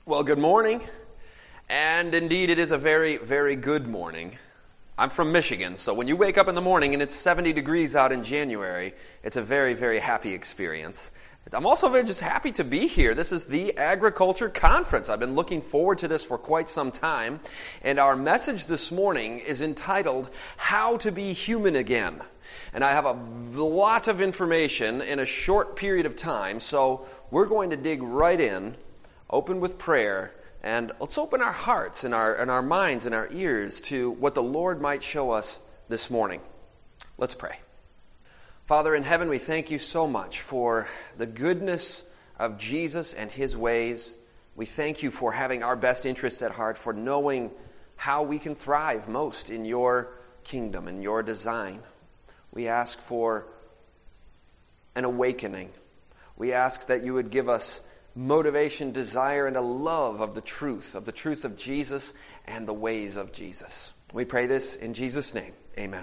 Well, good morning. And indeed, it is a very, very good morning. I'm from Michigan, so when you wake up in the morning and it's 70 degrees out in January, it's a very, very happy experience. I'm also very just happy to be here. This is the Agriculture Conference. I've been looking forward to this for quite some time. And our message this morning is entitled, How to Be Human Again. And I have a lot of information in a short period of time, so we're going to dig right in, open with prayer, and let's open our hearts and our minds and our ears to what the Lord might show us this morning. Let's pray. Father in heaven, we thank you so much for the goodness of Jesus and his ways. We thank you for having our best interests at heart, for knowing how we can thrive most in your kingdom and your design. We ask for an awakening. We ask that you would give us motivation, desire, and a love of the truth of Jesus and the ways of Jesus. We pray this in Jesus' name. Amen.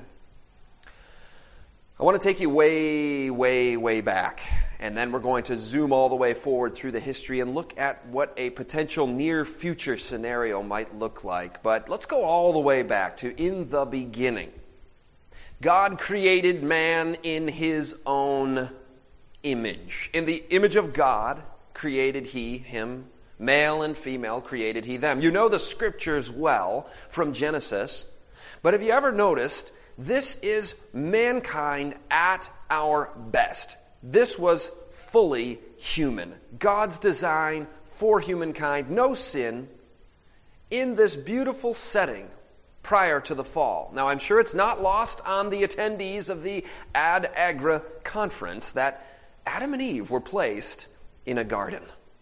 I want to take you way, way, way back, and then we're going to zoom all the way forward through the history and look at what a potential near future scenario might look like. But let's go all the way back to in the beginning. God created man in his own image. In the image of God created he him, male and female created he them. You know the scriptures well from Genesis, but have you ever noticed this is mankind at our best? This was fully human. God's design for humankind, no sin, in this beautiful setting prior to the fall. Now I'm sure it's not lost on the attendees of the Ad Agra conference that Adam and Eve were placed in a garden.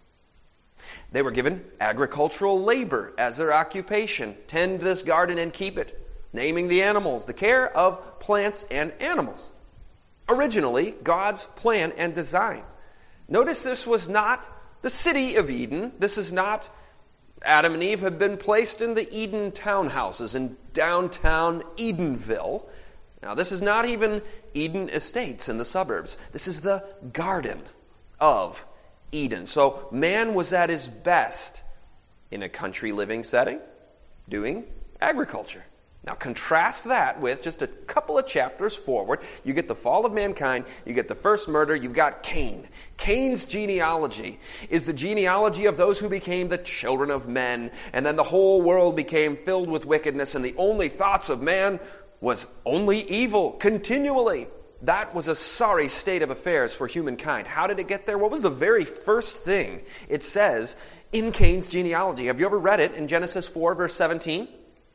They were given agricultural labor as their occupation. Tend this garden and keep it. Naming the animals, the care of plants and animals. Originally, God's plan and design. Notice this was not the city of Eden. This is not Adam and Eve have been placed in the Eden townhouses in downtown Edenville. Now, this is not even Eden Estates in the suburbs. This is the Garden of Eden. So man was at his best in a country living setting, doing agriculture. Now contrast that with just a couple of chapters forward. You get the fall of mankind, you get the first murder, you've got Cain. Cain's genealogy is the genealogy of those who became the children of men, and then the whole world became filled with wickedness, and the only thoughts of man was only evil continually. That was a sorry state of affairs for humankind. How did it get there? What was the very first thing it says in Cain's genealogy? Have you ever read it in Genesis 4, verse 17?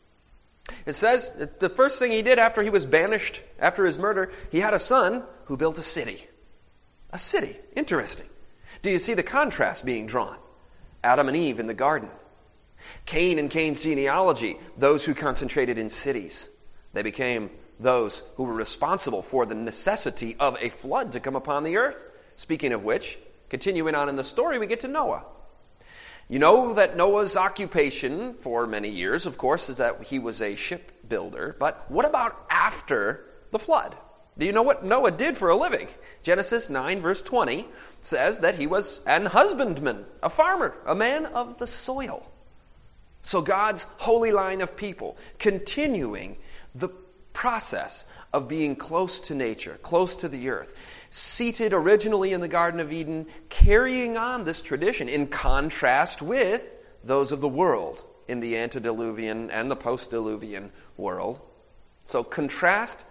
It says the first thing he did after he was banished, after his murder, he had a son who built a city. A city. Interesting. Do you see the contrast being drawn? Adam and Eve in the garden. Cain and Cain's genealogy, those who concentrated in cities. They became those who were responsible for the necessity of a flood to come upon the earth. Speaking of which, continuing on in the story, we get to Noah. You know that Noah's occupation for many years, of course, is that he was a shipbuilder. But what about after the flood? Do you know what Noah did for a living? Genesis 9, verse 20 says that he was an husbandman, a farmer, a man of the soil. So God's holy line of people continuing the process of being close to nature, close to the earth, seated originally in the Garden of Eden, carrying on this tradition in contrast with those of the world in the antediluvian and the post-diluvian world. So contrast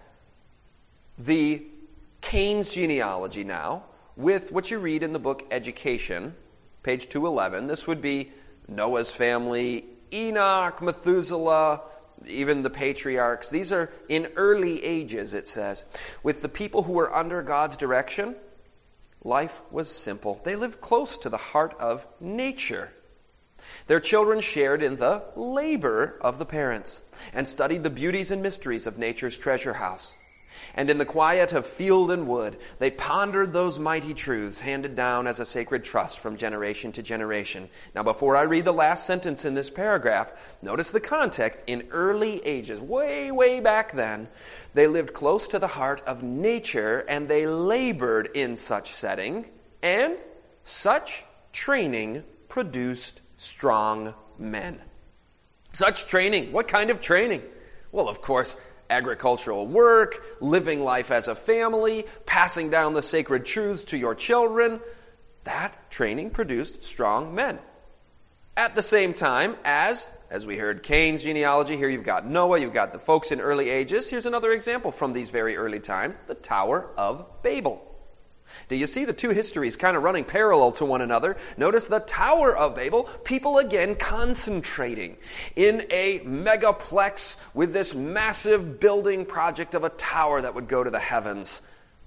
the Cain's genealogy now with what you read in the book Education, page 211. This would be Noah's family, Enoch, Methuselah, even the patriarchs. These are in early ages, it says. With the people who were under God's direction, life was simple. They lived close to the heart of nature. Their children shared in the labor of the parents and studied the beauties and mysteries of nature's treasure house. And in the quiet of field and wood, they pondered those mighty truths handed down as a sacred trust from generation to generation. Now, before I read the last sentence in this paragraph, notice the context. In early ages, way, way back then, they lived close to the heart of nature, and they labored in such setting, and such training produced strong men. Such training, what kind of training? Well, of course, agricultural work, living life as a family, passing down the sacred truths to your children. That training produced strong men. At the same time, as we heard Cain's genealogy, here you've got Noah, you've got the folks in early ages. Here's another example from these very early times, the Tower of Babel. Do you see the two histories kind of running parallel to one another? Notice the Tower of Babel, people again concentrating in a megaplex with this massive building project of a tower that would go to the heavens.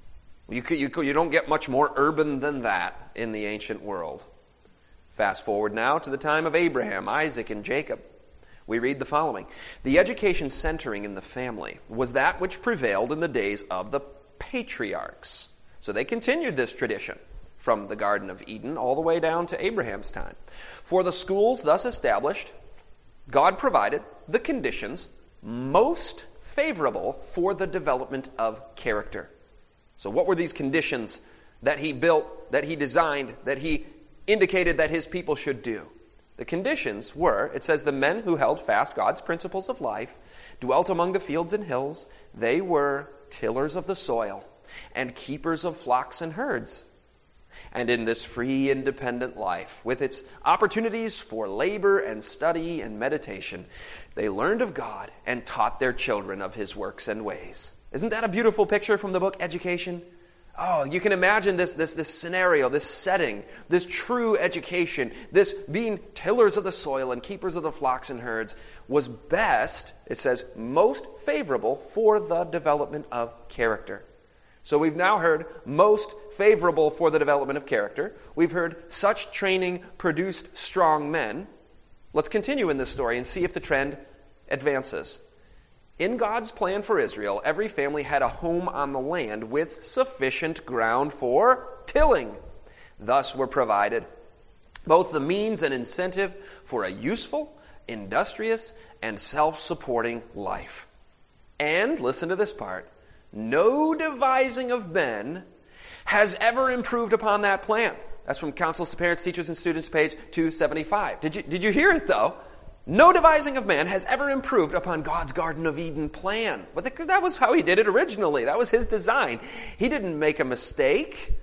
You don't get much more urban than that in the ancient world. Fast forward now to the time of Abraham, Isaac, and Jacob. We read the following. The education centering in the family was that which prevailed in the days of the patriarchs. So they continued this tradition from the Garden of Eden all the way down to Abraham's time. For the schools thus established, God provided the conditions most favorable for the development of character. So what were these conditions that he built, that he designed, that he indicated that his people should do? The conditions were, it says, the men who held fast God's principles of life, dwelt among the fields and hills. They were tillers of the soil and keepers of flocks and herds. And in this free, independent life, with its opportunities for labor and study and meditation, they learned of God and taught their children of his works and ways. Isn't that a beautiful picture from the book Education? Oh, you can imagine this scenario, this setting, this true education, this being tillers of the soil and keepers of the flocks and herds was best, it says, most favorable for the development of character. So we've now heard most favorable for the development of character. We've heard such training produced strong men. Let's continue in this story and see if the trend advances. In God's plan for Israel, every family had a home on the land with sufficient ground for tilling. Thus were provided both the means and incentive for a useful, industrious, and self-supporting life. And, listen to this part, no devising of men has ever improved upon that plan. That's from Counsels to Parents, Teachers, and Students, page 275. Did you hear it, though? No devising of man has ever improved upon God's Garden of Eden plan. But that was how he did it originally. That was his design. He didn't make a mistake.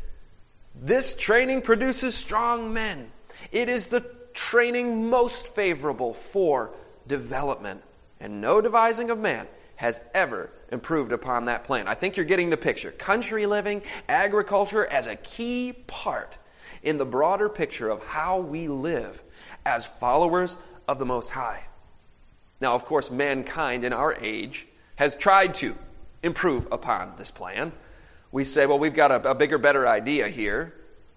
This training produces strong men. It is the training most favorable for development. And no devising of man has ever improved upon that plan. I think you're getting the picture. Country living, agriculture as a key part in the broader picture of how we live as followers of the Most High. Now, of course, mankind in our age has tried to improve upon this plan. We say, well, we've got a bigger, better idea here.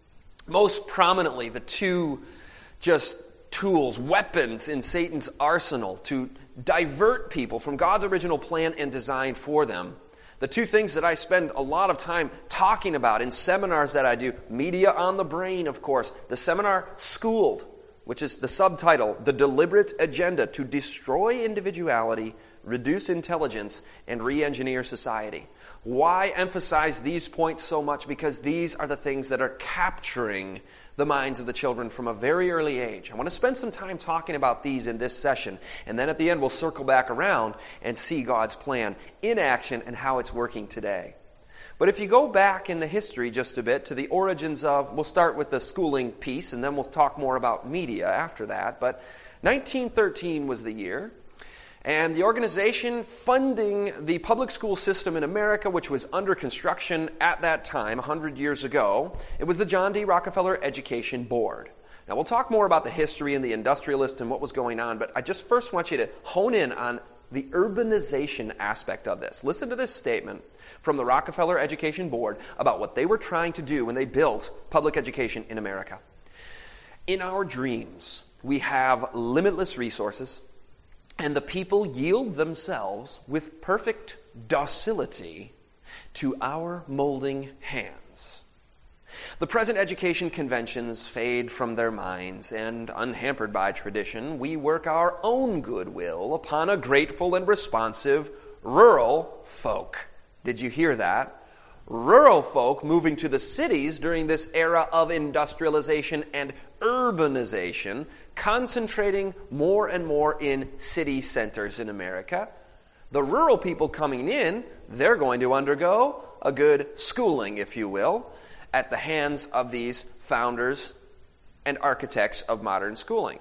Most prominently, the two just tools, weapons in Satan's arsenal to divert people from God's original plan and design for them. The two things that I spend a lot of time talking about in seminars that I do, Media on the Brain, of course, the seminar Schooled, which is the subtitle, The Deliberate Agenda to Destroy Individuality, Reduce Intelligence, and Re-Engineer Society. Why emphasize these points so much? Because these are the things that are capturing the minds of the children from a very early age. I want to spend some time talking about these in this session, and then at the end we'll circle back around and see God's plan in action and how it's working today. But if you go back in the history just a bit to the origins of, we'll start with the schooling piece, and then we'll talk more about media after that, but 1913 was the year. And the organization funding the public school system in America, which was under construction at that time, 100 years ago, it was the John D. Rockefeller Education Board. Now, we'll talk more about the history and the industrialist and what was going on, but I just first want you to hone in on the urbanization aspect of this. Listen to this statement from the Rockefeller Education Board about what they were trying to do when they built public education in America. In our dreams, we have limitless resources, and the people yield themselves with perfect docility to our molding hands. The present education conventions fade from their minds, and unhampered by tradition, we work our own goodwill upon a grateful and responsive rural folk. Did you hear that? rural folk moving to the cities during this era of industrialization and urbanization, concentrating more and more in city centers in America. The rural people coming in, they're going to undergo a good schooling, if you will, at the hands of these founders and architects of modern schooling.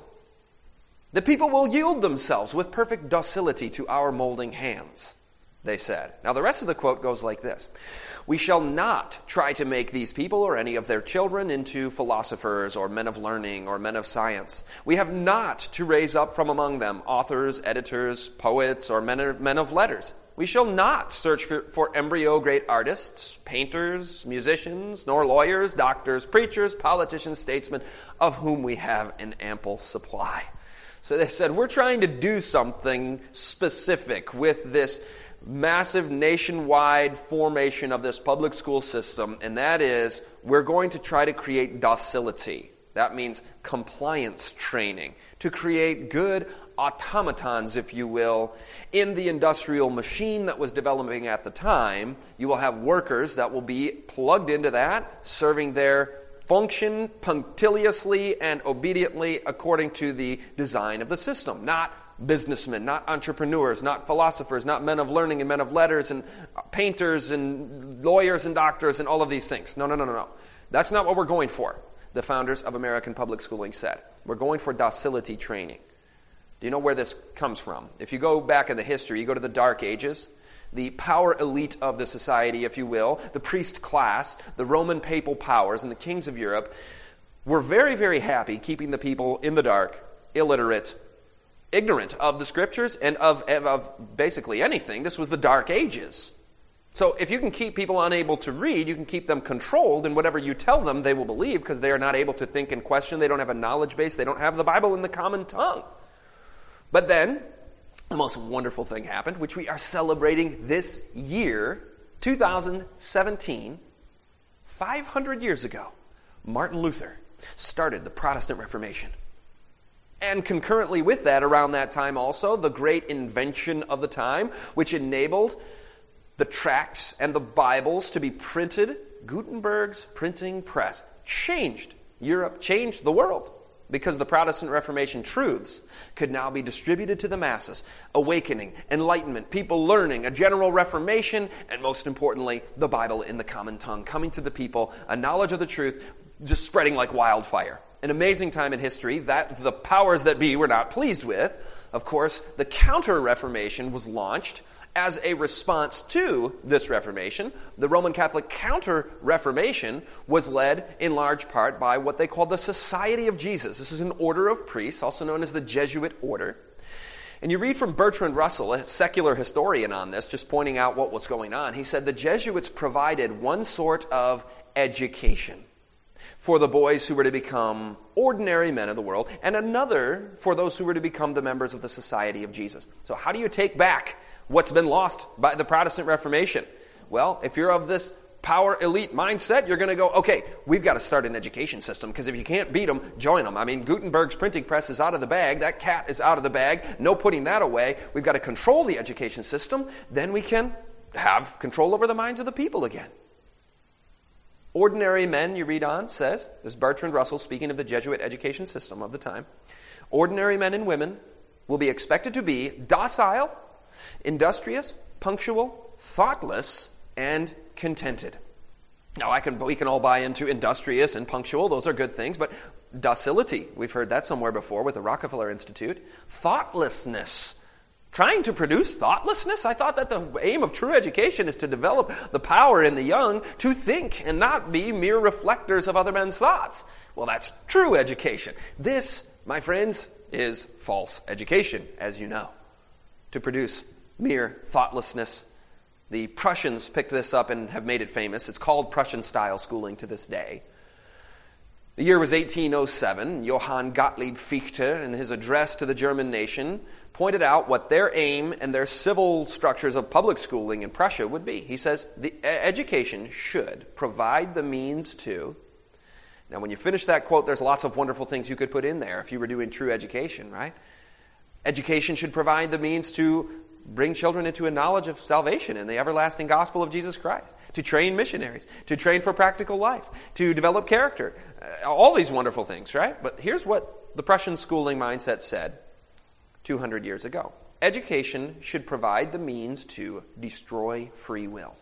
The people will yield themselves with perfect docility to our molding hands, they said. Now the rest of the quote goes like this. We shall not try to make these people or any of their children into philosophers or men of learning or men of science. We have not to raise up from among them authors, editors, poets, or men of letters. We shall not search for embryo great artists, painters, musicians, nor lawyers, doctors, preachers, politicians, statesmen, of whom we have an ample supply. So they said, we're trying to do something specific with this massive nationwide formation of this public school system, and that is we're going to try to create docility. That means compliance training, to create good automatons, if you will, in the industrial machine that was developing at the time. You will have workers that will be plugged into that, serving their function punctiliously and obediently according to the design of the system. Not businessmen, not entrepreneurs, not philosophers, not men of learning and men of letters and painters and lawyers and doctors and all of these things. No. That's not what we're going for, the founders of American public schooling said. We're going for docility training. Do you know where this comes from? If you go back in the history, you go to the Dark Ages, the power elite of the society, if you will, the priest class, the Roman papal powers, and the kings of Europe were very, very happy keeping the people in the dark, illiterate, ignorant of the scriptures and of basically anything. This was the Dark Ages. So if you can keep people unable to read, you can keep them controlled, and whatever you tell them, they will believe because they are not able to think and question. They don't have a knowledge base. They don't have the Bible in the common tongue. But then, the most wonderful thing happened, which we are celebrating this year, 2017, 500 years ago. Martin Luther started the Protestant Reformation. And concurrently with that, around that time also, the great invention of the time, which enabled the tracts and the Bibles to be printed, Gutenberg's printing press changed Europe, changed the world, because the Protestant Reformation truths could now be distributed to the masses. Awakening, enlightenment, people learning, a general reformation, and most importantly, the Bible in the common tongue, coming to the people, a knowledge of the truth, just spreading like wildfire. An amazing time in history that the powers that be were not pleased with. Of course, the Counter-Reformation was launched as a response to this Reformation. The Roman Catholic Counter-Reformation was led in large part by what they called the Society of Jesus. This is an order of priests, also known as the Jesuit order. And you read from Bertrand Russell, a secular historian on this, just pointing out what was going on. He said the Jesuits provided one sort of education for the boys who were to become ordinary men of the world, and another for those who were to become the members of the Society of Jesus. So how do you take back what's been lost by the Protestant Reformation? Well, if you're of this power elite mindset, you're going to go, okay, we've got to start an education system, because if you can't beat them, join them. I mean, Gutenberg's printing press is out of the bag. That cat is out of the bag. No putting that away. We've got to control the education system. Then we can have control over the minds of the people again. Ordinary men, you read on, says, this is Bertrand Russell speaking of the Jesuit education system of the time, ordinary men and women will be expected to be docile, industrious, punctual, thoughtless, and contented. Now, we can all buy into industrious and punctual. Those are good things. But docility, we've heard that somewhere before with the Rockefeller Institute. Thoughtlessness. Trying to produce thoughtlessness? I thought that the aim of true education is to develop the power in the young to think and not be mere reflectors of other men's thoughts. Well, that's true education. This, my friends, is false education, as you know, to produce mere thoughtlessness. The Prussians picked this up and have made it famous. It's called Prussian-style schooling to this day. The year was 1807. Johann Gottlieb Fichte, in his address to the German nation, pointed out what their aim and their civil structures of public schooling in Prussia would be. He says, the education should provide the means to... Now, when you finish that quote, there's lots of wonderful things you could put in there if you were doing true education, right? Education should provide the means to bring children into a knowledge of salvation and the everlasting gospel of Jesus Christ, to train missionaries, to train for practical life, to develop character, all these wonderful things, right? But here's what the Prussian schooling mindset said 200 years ago. Education should provide the means to destroy free will.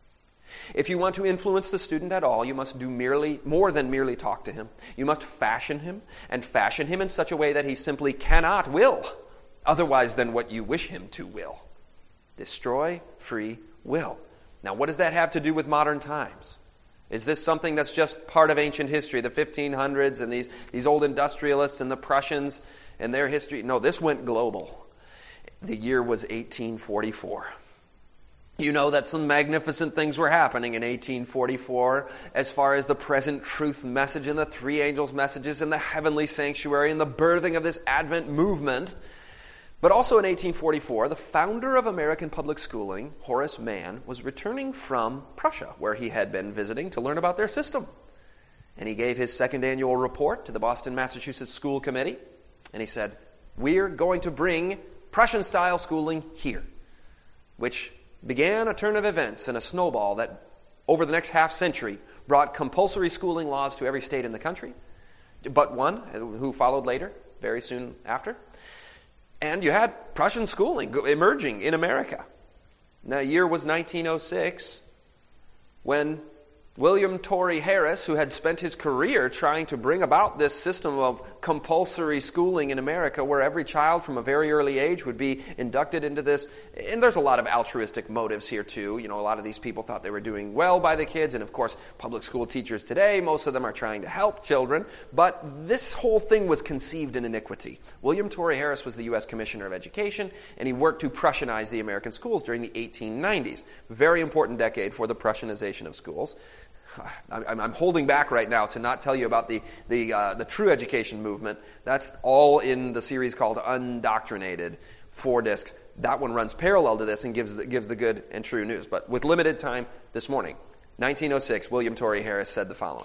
If you want to influence the student at all, you must do more than merely talk to him. You must fashion him, and fashion him in such a way that he simply cannot will otherwise than what you wish him to will. Destroy free will. Now, what does that have to do with modern times? Is this something that's just part of ancient history, the 1500s and these old industrialists and the Prussians and their history? No, this went global. The year was 1844. You know that some magnificent things were happening in 1844 as far as the present truth message and the three angels' messages and the heavenly sanctuary and the birthing of this Advent movement. But also in 1844, the founder of American public schooling, Horace Mann, was returning from Prussia, where he had been visiting to learn about their system. And he gave his second annual report to the Boston, Massachusetts School Committee. And he said, "We're going to bring Prussian-style schooling here," which began a turn of events and a snowball that, over the next half-century, brought compulsory schooling laws to every state in the country, but one who followed later, very soon after. And you had Prussian schooling emerging in America. Now, the year was 1906, when William Torrey Harris, who had spent his career trying to bring about this system of compulsory schooling in America where every child from a very early age would be inducted into this. And there's a lot of altruistic motives here too. You know, a lot of these people thought they were doing well by the kids. And of course, public school teachers today, most of them are trying to help children. But this whole thing was conceived in iniquity. William Torrey Harris was the U.S. Commissioner of Education, and he worked to Prussianize the American schools during the 1890s. Very important decade for the Prussianization of schools. I'm holding back right now to not tell you about the true education movement. That's all in the series called Undoctrinated, 4 discs. That one runs parallel to this and gives the good and true news. But with limited time this morning, 1906, William Torrey Harris said the following: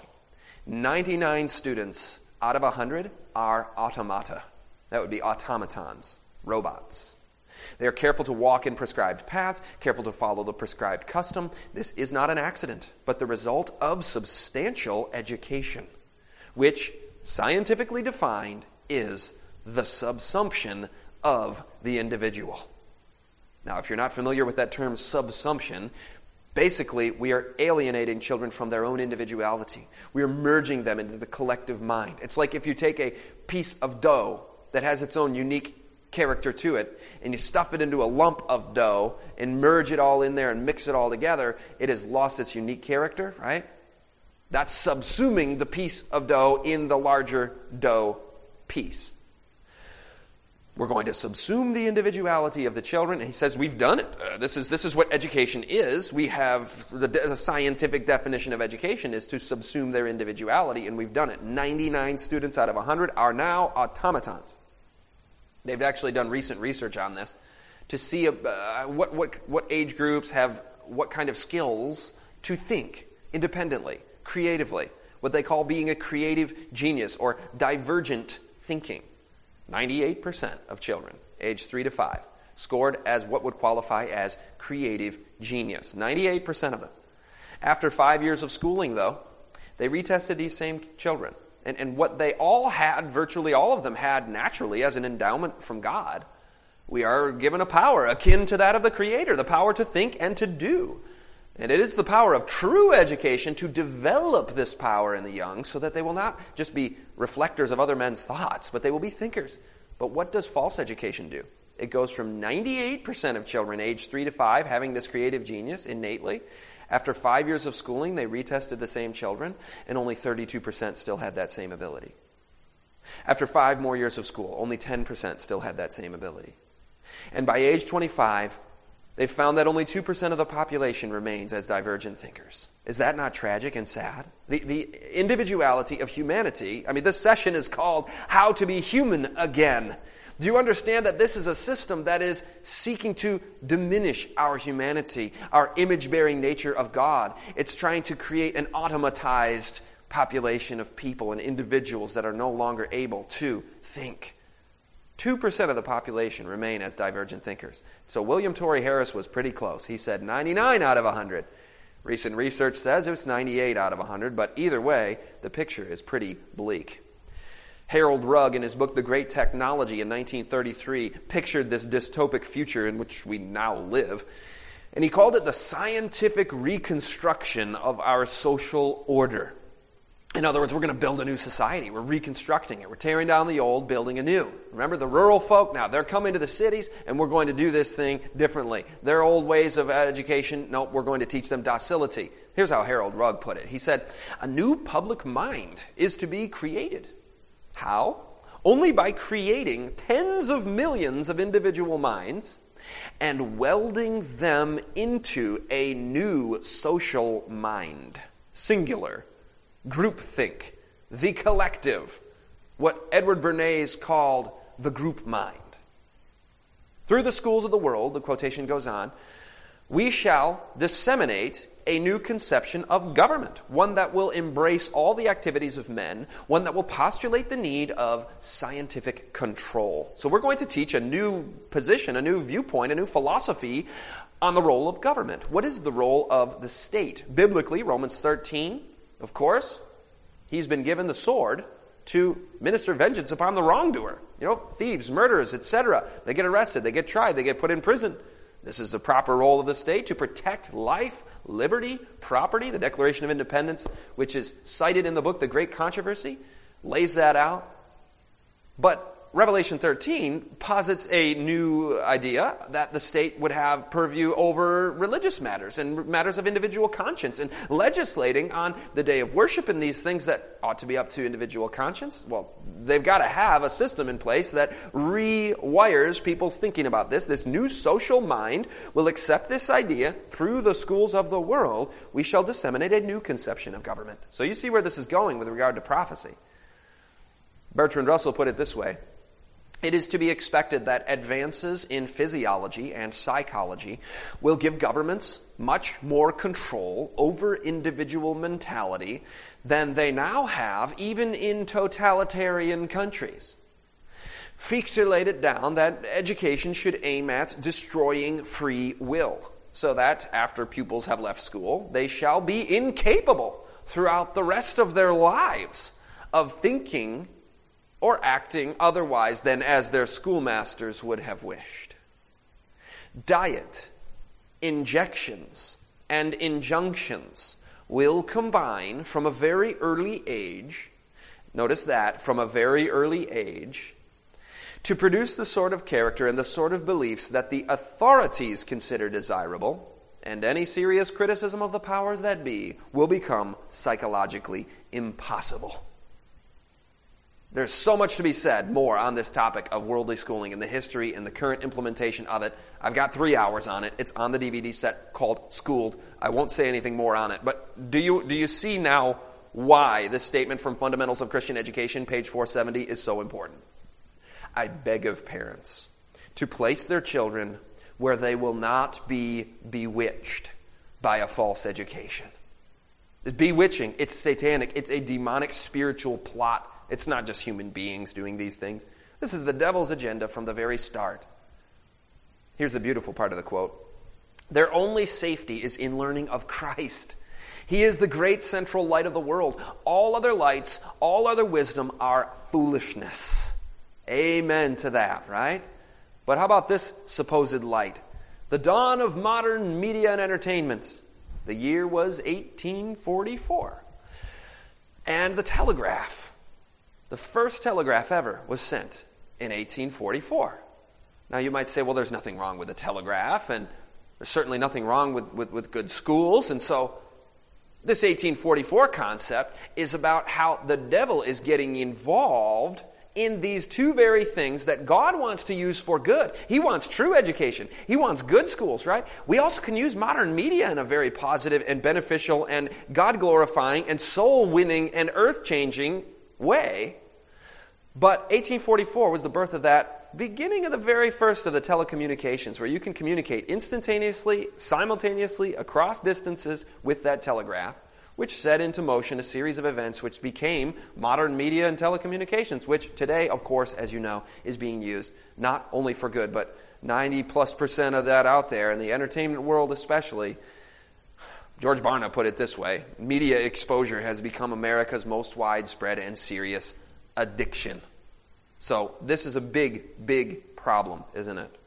99 students out of 100 are automata. That would be automatons, robots. They are careful to walk in prescribed paths, careful to follow the prescribed custom. This is not an accident, but the result of substantial education, which, scientifically defined, is the subsumption of the individual. Now, if you're not familiar with that term subsumption, basically we are alienating children from their own individuality. We are merging them into the collective mind. It's like if you take a piece of dough that has its own unique character to it, and you stuff it into a lump of dough and merge it all in there and mix it all together, it has lost its unique character, right? That's subsuming the piece of dough in the larger dough piece. We're going to subsume the individuality of the children, and he says we've done it. This is what education is. We have the scientific definition of education is to subsume their individuality, and we've done it. 99 students out of 100 are now automatons. They've actually done recent research on this to see what age groups have what kind of skills to think independently, creatively, what they call being a creative genius or divergent thinking. 98% of children, aged 3 to 5, scored as what would qualify as creative genius. 98% of them. After 5 years of schooling, though, they retested these same children. And what they all had, virtually all of them had naturally as an endowment from God, we are given a power akin to that of the Creator, the power to think and to do. And it is the power of true education to develop this power in the young so that they will not just be reflectors of other men's thoughts, but they will be thinkers. But what does false education do? It goes from 98% of children aged 3 to 5 having this creative genius innately. After 5 years of schooling, they retested the same children, and only 32% still had that same ability. After 5 more years of school, only 10% still had that same ability. And by age 25, they found that only 2% of the population remains as divergent thinkers. Is that not tragic and sad? The individuality of humanity, this session is called How to Be Human Again. Do you understand that this is a system that is seeking to diminish our humanity, our image-bearing nature of God? It's trying to create an automatized population of people and individuals that are no longer able to think. 2% of the population remain as divergent thinkers. So William Torrey Harris was pretty close. He said 99 out of 100. Recent research says it was 98 out of 100, but either way, the picture is pretty bleak. Harold Rugg, in his book The Great Technology in 1933, pictured this dystopic future in which we now live, and he called it the scientific reconstruction of our social order. In other words, we're going to build a new society. We're reconstructing it. We're tearing down the old, building a new. Remember, the rural folk now, they're coming to the cities, and we're going to do this thing differently. Their old ways of education, nope, we're going to teach them docility. Here's how Harold Rugg put it. He said, a new public mind is to be created. How? Only by creating tens of millions of individual minds and welding them into a new social mind. Singular. Groupthink, the collective, what Edward Bernays called the group mind. Through the schools of the world, the quotation goes on, we shall disseminate a new conception of government, one that will embrace all the activities of men, one that will postulate the need of scientific control. So we're going to teach a new position, a new viewpoint, a new philosophy on the role of government. What is the role of the state? Biblically, Romans 13, of course, he's been given the sword to minister vengeance upon the wrongdoer. You know, thieves, murderers, etc. They get arrested, they get tried, they get put in prison. This is the proper role of the state, to protect life, liberty, property. The Declaration of Independence, which is cited in the book The Great Controversy, lays that out. But Revelation 13 posits a new idea that the state would have purview over religious matters and matters of individual conscience, and legislating on the day of worship and these things that ought to be up to individual conscience. Well, they've got to have a system in place that rewires people's thinking about this. This new social mind will accept this idea through the schools of the world. We shall disseminate a new conception of government. So you see where this is going with regard to prophecy. Bertrand Russell put it this way. It is to be expected that advances in physiology and psychology will give governments much more control over individual mentality than they now have, even in totalitarian countries. Fichte laid it down that education should aim at destroying free will, so that after pupils have left school, they shall be incapable throughout the rest of their lives of thinking or acting otherwise than as their schoolmasters would have wished. Diet, injections, and injunctions will combine from a very early age, notice that, from a very early age, to produce the sort of character and the sort of beliefs that the authorities consider desirable, and any serious criticism of the powers that be will become psychologically impossible. There's so much to be said more on this topic of worldly schooling and the history and the current implementation of it. I've got 3 hours on it. It's on the DVD set called Schooled. I won't say anything more on it. But do you see now why this statement from Fundamentals of Christian Education, page 470, is so important? I beg of parents to place their children where they will not be bewitched by a false education. It's bewitching. It's satanic. It's a demonic spiritual plot. It's not just human beings doing these things. This is the devil's agenda from the very start. Here's the beautiful part of the quote. Their only safety is in learning of Christ. He is the great central light of the world. All other lights, all other wisdom are foolishness. Amen to that, right? But how about this supposed light? The dawn of modern media and entertainments. The year was 1844. And the telegraph. The first telegraph ever was sent in 1844. Now you might say, well, there's nothing wrong with the telegraph, and there's certainly nothing wrong with good schools. And so this 1844 concept is about how the devil is getting involved in these two very things that God wants to use for good. He wants true education. He wants good schools, right? We also can use modern media in a very positive and beneficial and God-glorifying and soul-winning and earth-changing way. But 1844 was the birth of that beginning of the very first of the telecommunications, where you can communicate instantaneously, simultaneously, across distances with that telegraph. which set into motion a series of events which became modern media and telecommunications, which today, of course, as you know, is being used not only for good, but 90+% of that out there, in the entertainment world especially. George Barna put it this way: media exposure has become America's most widespread and serious addiction. So this is a big, big problem, isn't it?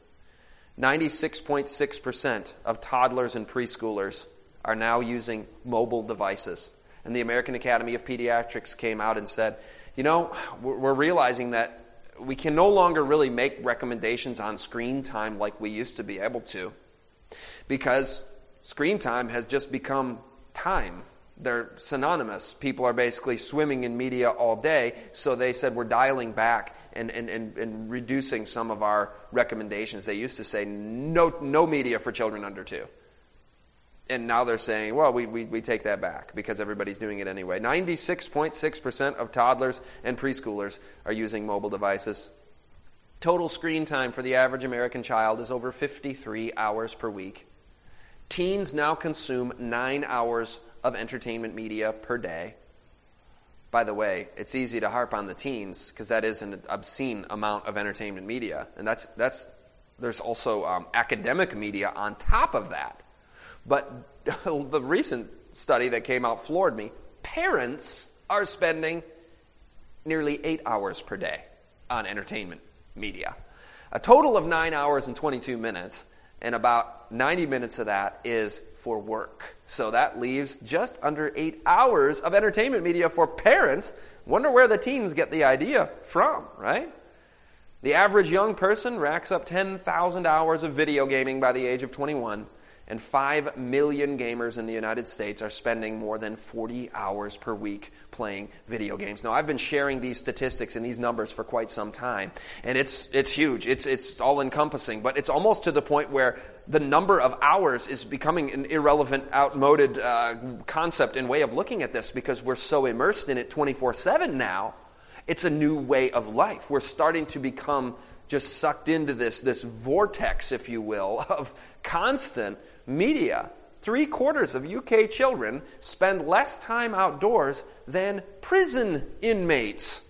96.6% of toddlers and preschoolers are now using mobile devices. And the American Academy of Pediatrics came out and said, we're realizing that we can no longer really make recommendations on screen time like we used to be able to, because screen time has just become time. They're synonymous. People are basically swimming in media all day, so they said we're dialing back and reducing some of our recommendations. They used to say no media for children under 2. And now they're saying, well, we take that back because everybody's doing it anyway. 96.6% of toddlers and preschoolers are using mobile devices. Total screen time for the average American child is over 53 hours per week. Teens now consume 9 hours of entertainment media per day. By the way, it's easy to harp on the teens because that is an obscene amount of entertainment media. And there's also academic media on top of that. But the recent study that came out floored me. Parents are spending nearly 8 hours per day on entertainment media. A total of 9 hours and 22 minutes, and about 90 minutes of that is for work. So that leaves just under 8 hours of entertainment media for parents. Wonder where the teens get the idea from, right? The average young person racks up 10,000 hours of video gaming by the age of 21. And 5 million gamers in the United States are spending more than 40 hours per week playing video games. Now, I've been sharing these statistics and these numbers for quite some time, and it's huge. It's all-encompassing, but it's almost to the point where the number of hours is becoming an irrelevant, outmoded concept and way of looking at this because we're so immersed in it 24/7 now. It's a new way of life. We're starting to become just sucked into this vortex, if you will, of constant media. 3/4 of UK children spend less time outdoors than prison inmates,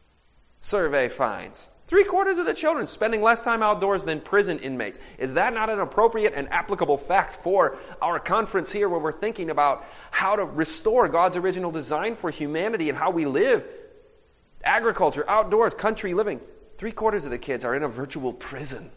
survey finds. 3/4 of the children spending less time outdoors than prison inmates. Is that not an appropriate and applicable fact for our conference here, where we're thinking about how to restore God's original design for humanity and how we live? Agriculture, outdoors, country living. 3/4 of the kids are in a virtual prison.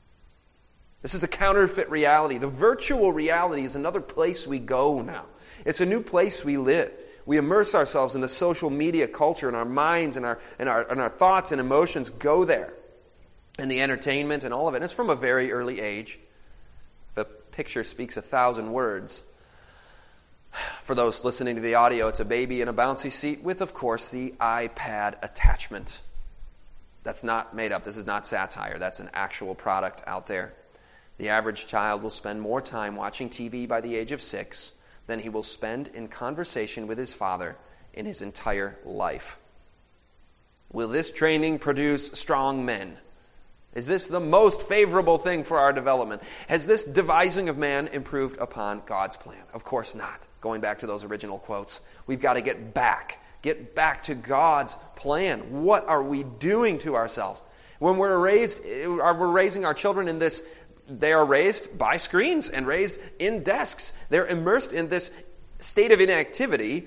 This is a counterfeit reality. The virtual reality is another place we go now. It's a new place we live. We immerse ourselves in the social media culture, and our minds and our thoughts and emotions go there. And the entertainment and all of it. And it's from a very early age. The picture speaks 1,000 words. For those listening to the audio, it's a baby in a bouncy seat with, of course, the iPad attachment. That's not made up. This is not satire. That's an actual product out there. The average child will spend more time watching TV by the age of 6 than he will spend in conversation with his father in his entire life. Will this training produce strong men? Is this the most favorable thing for our development? Has this devising of man improved upon God's plan? Of course not. Going back to those original quotes, we've got to get back to God's plan. What are we doing to ourselves? When we're raising our children in this, they are raised by screens and raised in desks. They're immersed in this state of inactivity,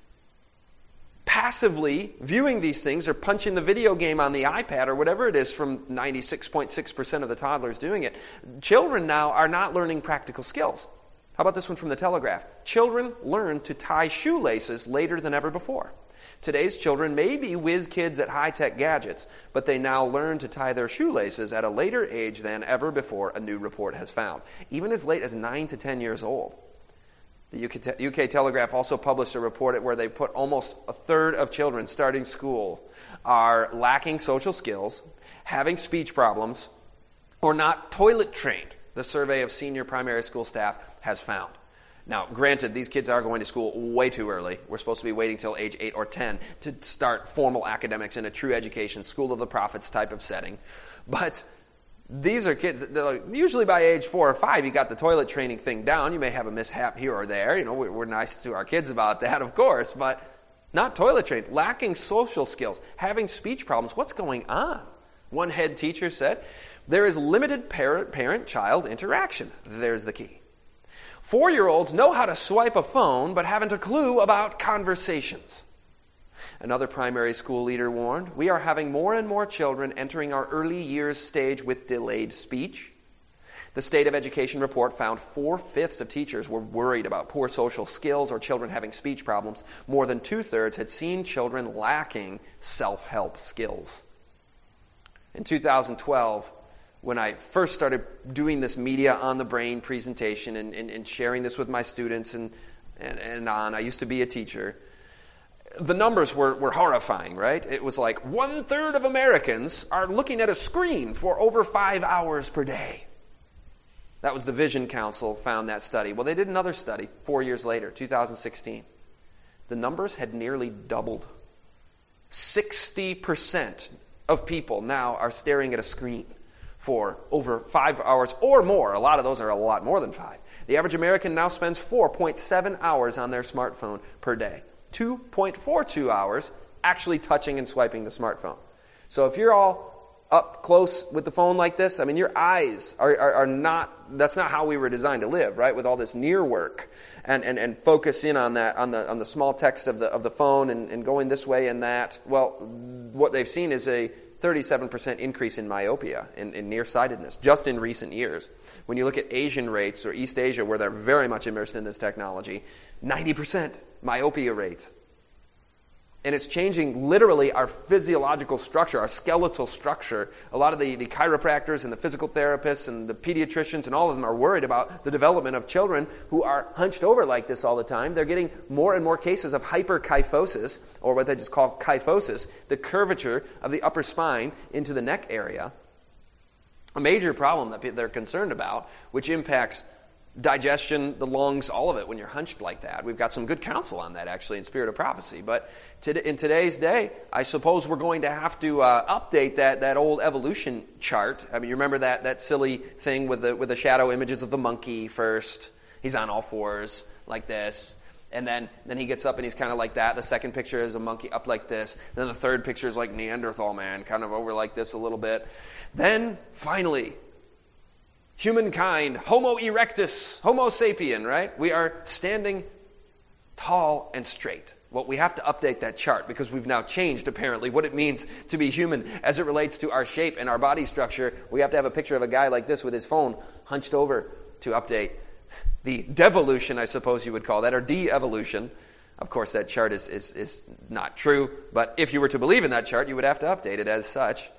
passively viewing these things or punching the video game on the iPad or whatever it is, from 96.6% of the toddlers doing it. Children now are not learning practical skills. How about this one from the Telegraph? Children learn to tie shoelaces later than ever before. Today's children may be whiz kids at high-tech gadgets, but they now learn to tie their shoelaces at a later age than ever before, a new report has found, even as late as 9 to 10 years old. The UK Telegraph also published a report where they put almost a third of children starting school are lacking social skills, having speech problems, or not toilet trained, the survey of senior primary school staff has found. Now, granted, these kids are going to school way too early. We're supposed to be waiting till age 8 or 10 to start formal academics in a true education, school of the prophets type of setting. But These are kids, usually by age 4 or 5, you got the toilet training thing down. You may have a mishap here or there. You know, we're nice to our kids about that, of course, but not toilet trained. Lacking social skills, having speech problems. What's going on? One head teacher said, there is limited parent-child interaction. There's the key. 4-year-olds know how to swipe a phone, but haven't a clue about conversations. Another primary school leader warned, we are having more and more children entering our early years stage with delayed speech. The State of Education report found 4/5 of teachers were worried about poor social skills or children having speech problems. More than 2/3 had seen children lacking self-help skills. In 2012, when I first started doing this Media on the Brain presentation and sharing this with my students and I used to be a teacher, the numbers were horrifying, right? It was like 1/3 of Americans are looking at a screen for over 5 hours per day. That was the Vision Council found that study. Well, they did another study 4 years later, 2016. The numbers had nearly doubled. 60% of people now are staring at a screen for over 5 hours or more. A lot of those are a lot more than 5. The average American now spends 4.7 hours on their smartphone per day. 2.42 hours actually touching and swiping the smartphone. So if you're all up close with the phone like this, I mean, your eyes are not, that's not how we were designed to live, right? With all this near work and focus in on that, on the small text of the phone and going this way and that. Well, what they've seen is a 37% increase in myopia, in nearsightedness, just in recent years. When you look at Asian rates or East Asia, where they're very much immersed in this technology, 90% myopia rates. And it's changing literally our physiological structure, our skeletal structure. A lot of the chiropractors and the physical therapists and the pediatricians and all of them are worried about the development of children who are hunched over like this all the time. They're getting more and more cases of hyperkyphosis, or what they just call kyphosis, the curvature of the upper spine into the neck area. A major problem that they're concerned about, which impacts digestion, the lungs, all of it when you're hunched like that. We've got some good counsel on that, actually, in Spirit of Prophecy. But in today's day, I suppose we're going to have to update that old evolution chart. I mean, you remember that silly thing with the shadow images of the monkey first? He's on all fours like this. And then he gets up and he's kind of like that. The second picture is a monkey up like this. Then the third picture is like Neanderthal man, kind of over like this a little bit. Then, finally, humankind, Homo erectus, Homo sapien, right? We are standing tall and straight. Well, we have to update that chart because we've now changed, apparently, what it means to be human as it relates to our shape and our body structure. We have to have a picture of a guy like this with his phone hunched over to update the devolution, I suppose you would call that, or de-evolution. Of course, that chart is not true, but if you were to believe in that chart, you would have to update it as such.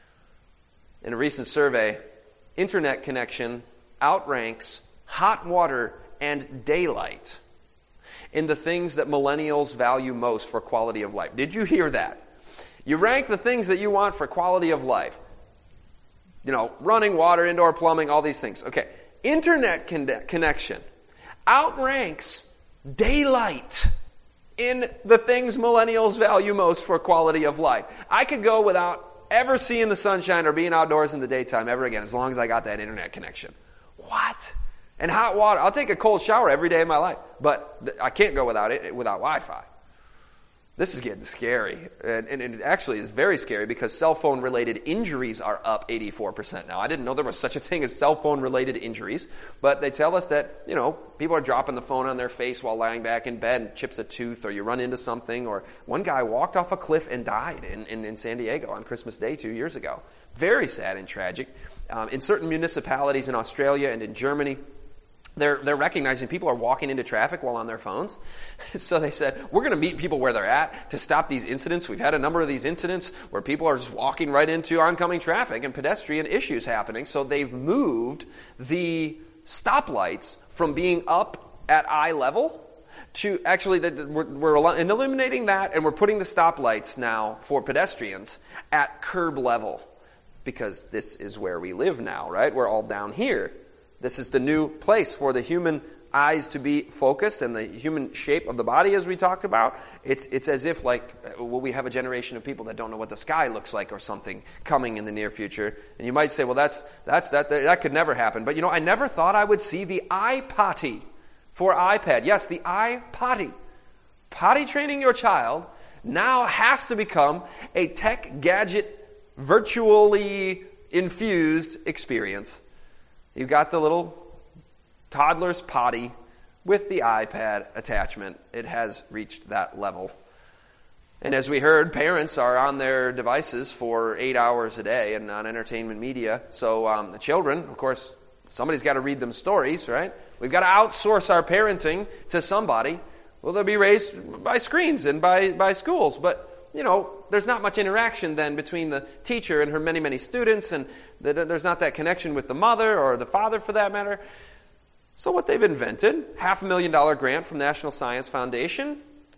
In a recent survey, internet connection outranks hot water and daylight in the things that millennials value most for quality of life. Did you hear that? You rank the things that you want for quality of life. You know, running water, indoor plumbing, all these things. Okay, internet connection outranks daylight in the things millennials value most for quality of life. I could go without ever seeing the sunshine or being outdoors in the daytime ever again, as long as I got that internet connection. What? And hot water. I'll take a cold shower every day of my life, but I can't go without it, without Wi-Fi. This is getting scary, and it actually is very scary because cell phone related injuries are up 84% now. I didn't know there was such a thing as cell phone related injuries, but they tell us that, you know, people are dropping the phone on their face while lying back in bed and chips a tooth, or you run into something, or one guy walked off a cliff and died in San Diego on Christmas Day 2 years ago. Very sad and tragic. In certain municipalities in Australia and in Germany, they're recognizing people are walking into traffic while on their phones. So they said, we're going to meet people where they're at to stop these incidents. We've had a number of these incidents where people are just walking right into oncoming traffic and pedestrian issues happening. So they've moved the stoplights from being up at eye level to actually, we're eliminating that, and we're putting the stoplights now for pedestrians at curb level. Because this is where we live now, right? We're all down here. This is the new place for the human eyes to be focused and the human shape of the body, as we talked about, it's as if we have a generation of people that don't know what the sky looks like or something coming in the near future. And you might say, well, that could never happen. But I never thought I would see the iPotty for iPad. Yes, the iPotty. Potty training your child now has to become a tech gadget, virtually infused experience. You've got the little toddler's potty with the iPad attachment. It has reached that level. And as we heard, parents are on their devices for 8 hours a day and on entertainment media. So the children, of course, somebody's got to read them stories, right? We've got to outsource our parenting to somebody. Well, they'll be raised by screens and by schools. But, there's not much interaction then between the teacher and her many, many students. And there's not that connection with the mother or the father for that matter. So what they've invented, $500,000 grant from National Science Foundation,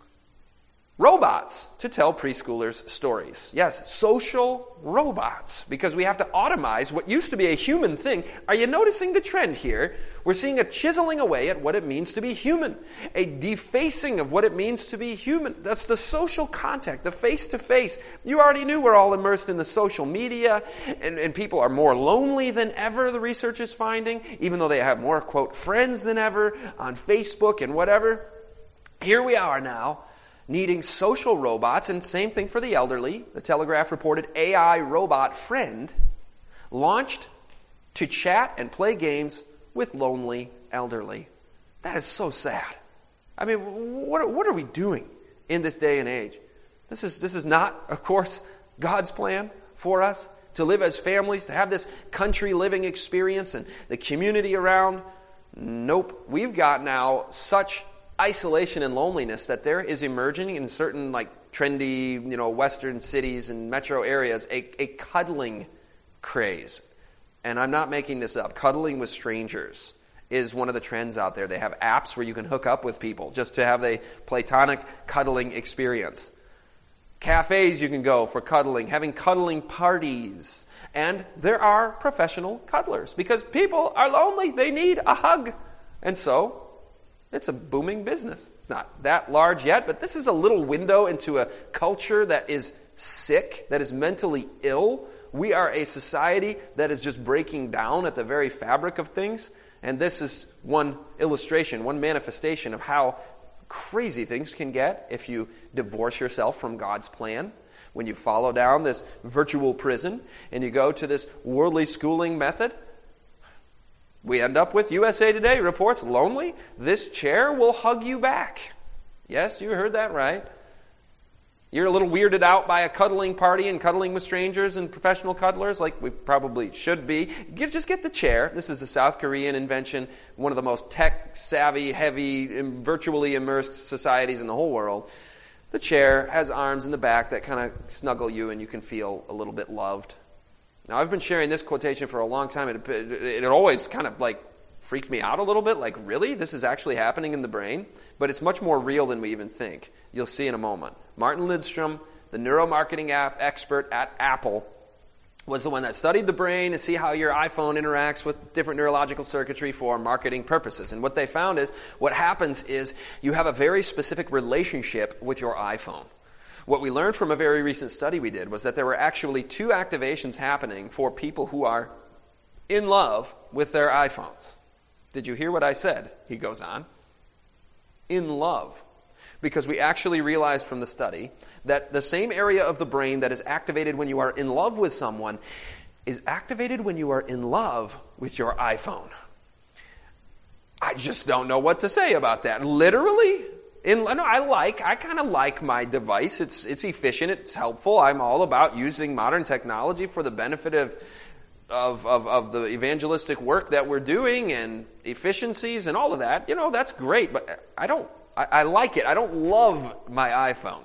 robots to tell preschoolers stories. Yes, social robots, because we have to automize what used to be a human thing. Are you noticing the trend here? We're seeing a chiseling away at what it means to be human, a defacing of what it means to be human. That's the social contact, the face-to-face. You already knew we're all immersed in the social media, and people are more lonely than ever, the research is finding, even though they have more, quote, friends than ever on Facebook and whatever. Here we are now, needing social robots, and same thing for the elderly. The Telegraph reported AI robot friend launched to chat and play games with lonely elderly. That is so sad. I mean, what are we doing in this day and age? This is not, of course, God's plan for us to live as families, to have this country living experience and the community around. Nope. We've got now such isolation and loneliness that there is emerging in certain trendy, Western cities and metro areas, a cuddling craze. And I'm not making this up. Cuddling with strangers is one of the trends out there. They have apps where you can hook up with people just to have a platonic cuddling experience. Cafes you can go for cuddling, having cuddling parties. And there are professional cuddlers because people are lonely. They need a hug. And so it's a booming business. It's not that large yet, but this is a little window into a culture that is sick, that is mentally ill. We are a society that is just breaking down at the very fabric of things. And this is one illustration, one manifestation of how crazy things can get if you divorce yourself from God's plan. When you follow down this virtual prison and you go to this worldly schooling method, we end up with USA Today reports, lonely, this chair will hug you back. Yes, you heard that right. You're a little weirded out by a cuddling party and cuddling with strangers and professional cuddlers, like we probably should be. Just get the chair. This is a South Korean invention, one of the most tech-savvy, heavy, virtually immersed societies in the whole world. The chair has arms in the back that kind of snuggle you and you can feel a little bit loved. Now, I've been sharing this quotation for a long time. It always kind of freaked me out a little bit. Like, really? This is actually happening in the brain? But it's much more real than we even think. You'll see in a moment. Martin Lidstrom, the neuromarketing expert at Apple, was the one that studied the brain to see how your iPhone interacts with different neurological circuitry for marketing purposes. And what they found is, what happens is you have a very specific relationship with your iPhone. What we learned from a very recent study we did was that there were actually 2 activations happening for people who are in love with their iPhones. Did you hear what I said? He goes on. In love. Because we actually realized from the study that the same area of the brain that is activated when you are in love with someone is activated when you are in love with your iPhone. I just don't know what to say about that. Literally? I kind of like my device. It's efficient. It's helpful. I'm all about using modern technology for the benefit of the evangelistic work that we're doing and efficiencies and all of that. That's great, but I like it. I don't love my iPhone.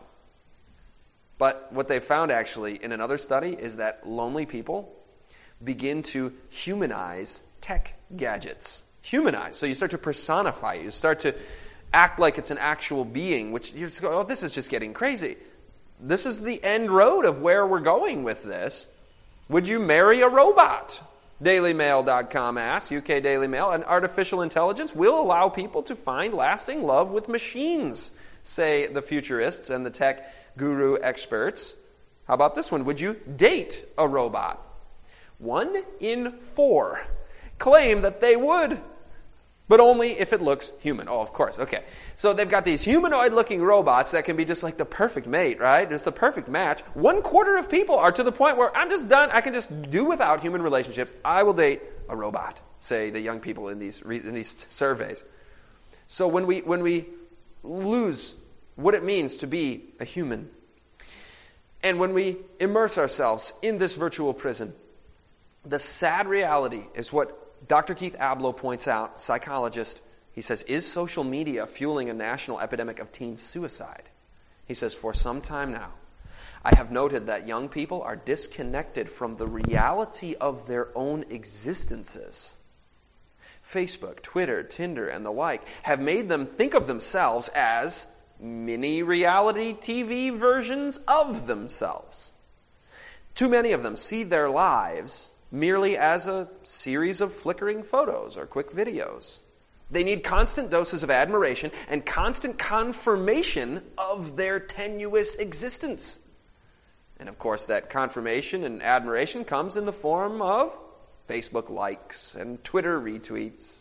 But what they found actually in another study is that lonely people begin to humanize tech gadgets. Humanize. So you start to personify. You start to act like it's an actual being, which you just go, oh, this is just getting crazy. This is the end road of where we're going with this. Would you marry a robot? DailyMail.com asks, UK Daily Mail, an artificial intelligence will allow people to find lasting love with machines, say the futurists and the tech guru experts. How about this one? Would you date a robot? 1 in 4 claim that they would, but only if it looks human. Oh, of course. Okay. So they've got these humanoid-looking robots that can be just like the perfect mate, right? It's the perfect match. 1/4 of people are to the point where I'm just done. I can just do without human relationships. I will date a robot, say the young people in these surveys. So when we lose what it means to be a human, and when we immerse ourselves in this virtual prison, the sad reality is what Dr. Keith Abloh points out, psychologist. He says, is social media fueling a national epidemic of teen suicide? He says, for some time now, I have noted that young people are disconnected from the reality of their own existences. Facebook, Twitter, Tinder, and the like have made them think of themselves as mini reality TV versions of themselves. Too many of them see their lives merely as a series of flickering photos or quick videos. They need constant doses of admiration and constant confirmation of their tenuous existence. And of course, that confirmation and admiration comes in the form of Facebook likes and Twitter retweets.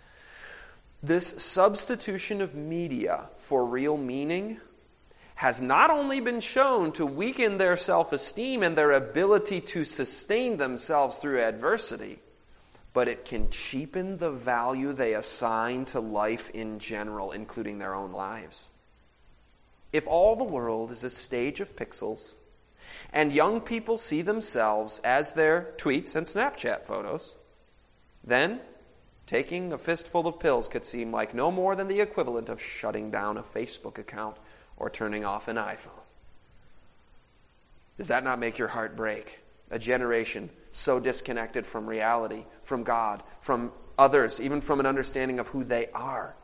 This substitution of media for real meaning has not only been shown to weaken their self-esteem and their ability to sustain themselves through adversity, but it can cheapen the value they assign to life in general, including their own lives. If all the world is a stage of pixels, and young people see themselves as their tweets and Snapchat photos, then taking a fistful of pills could seem like no more than the equivalent of shutting down a Facebook account or turning off an iPhone. Does that not make your heart break? A generation so disconnected from reality, from God, from others, even from an understanding of who they are.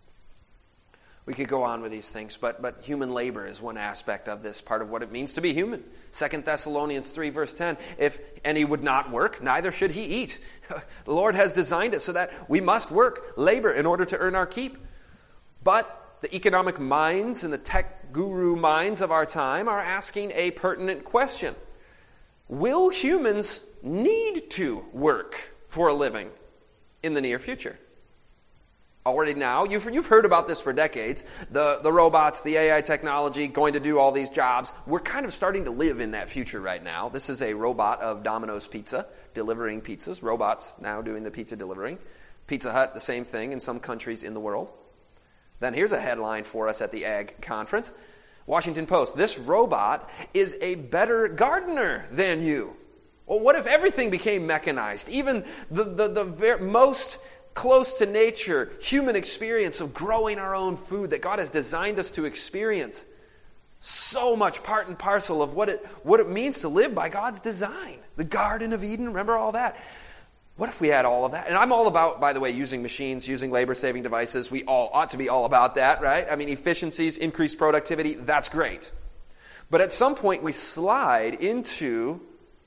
We could go on with these things, but human labor is one aspect of this, part of what it means to be human. 2 Thessalonians 3, verse 10, if any would not work, neither should he eat. The Lord has designed it so that we must work, labor, in order to earn our keep. But the economic minds and the tech guru minds of our time are asking a pertinent question. Will humans need to work for a living in the near future? Already now, you've heard about this for decades. The robots, the AI technology, going to do all these jobs. We're kind of starting to live in that future right now. This is a robot of Domino's Pizza, delivering pizzas. Robots now doing the pizza delivering. Pizza Hut, the same thing in some countries in the world. Then here's a headline for us at the Ag Conference. Washington Post, this robot is a better gardener than you. Well, what if everything became mechanized? Even the most close to nature human experience of growing our own food that God has designed us to experience. So much part and parcel of what it means to live by God's design. The Garden of Eden, remember all that? What if we had all of that? And I'm all about, by the way, using machines, using labor-saving devices. We all ought to be all about that, right? I mean, efficiencies, increased productivity, that's great. But at some point we slide into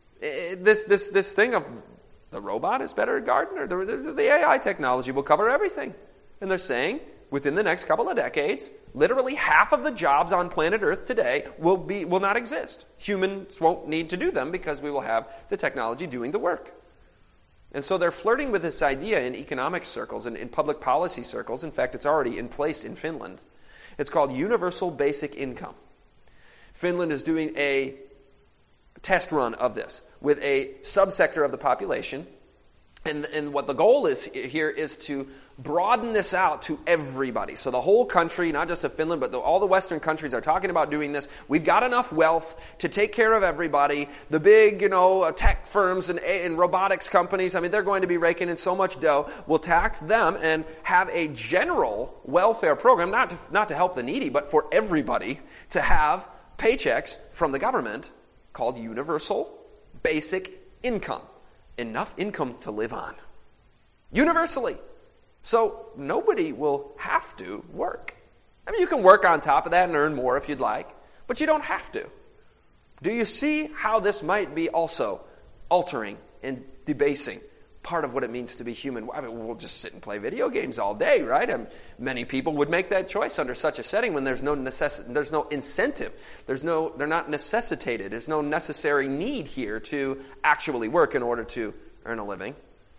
this thing of the robot is better at gardener. The AI technology will cover everything. And they're saying within the next couple of decades, literally half of the jobs on planet Earth today will not exist. Humans won't need to do them because we will have the technology doing the work. And so they're flirting with this idea in economic circles and in public policy circles. In fact, it's already in place in Finland. It's called universal basic income. Finland is doing a test run of this with a subsector of the population. And what the goal is here is to broaden this out to everybody. So the whole country, not just of Finland, but all the Western countries are talking about doing this. We've got enough wealth to take care of everybody. The big, tech firms and robotics companies, I mean, they're going to be raking in so much dough. We'll tax them and have a general welfare program, not to help the needy, but for everybody to have paychecks from the government called universal basic income. Enough income to live on. Universally. So nobody will have to work. I mean, you can work on top of that and earn more if you'd like, but you don't have to. Do you see how this might be also altering and debasing part of what it means to be human. I mean, we'll just sit and play video games all day, right? And many people would make that choice under such a setting when there's no incentive. They're not necessitated. There's no necessary need here to actually work in order to earn a living.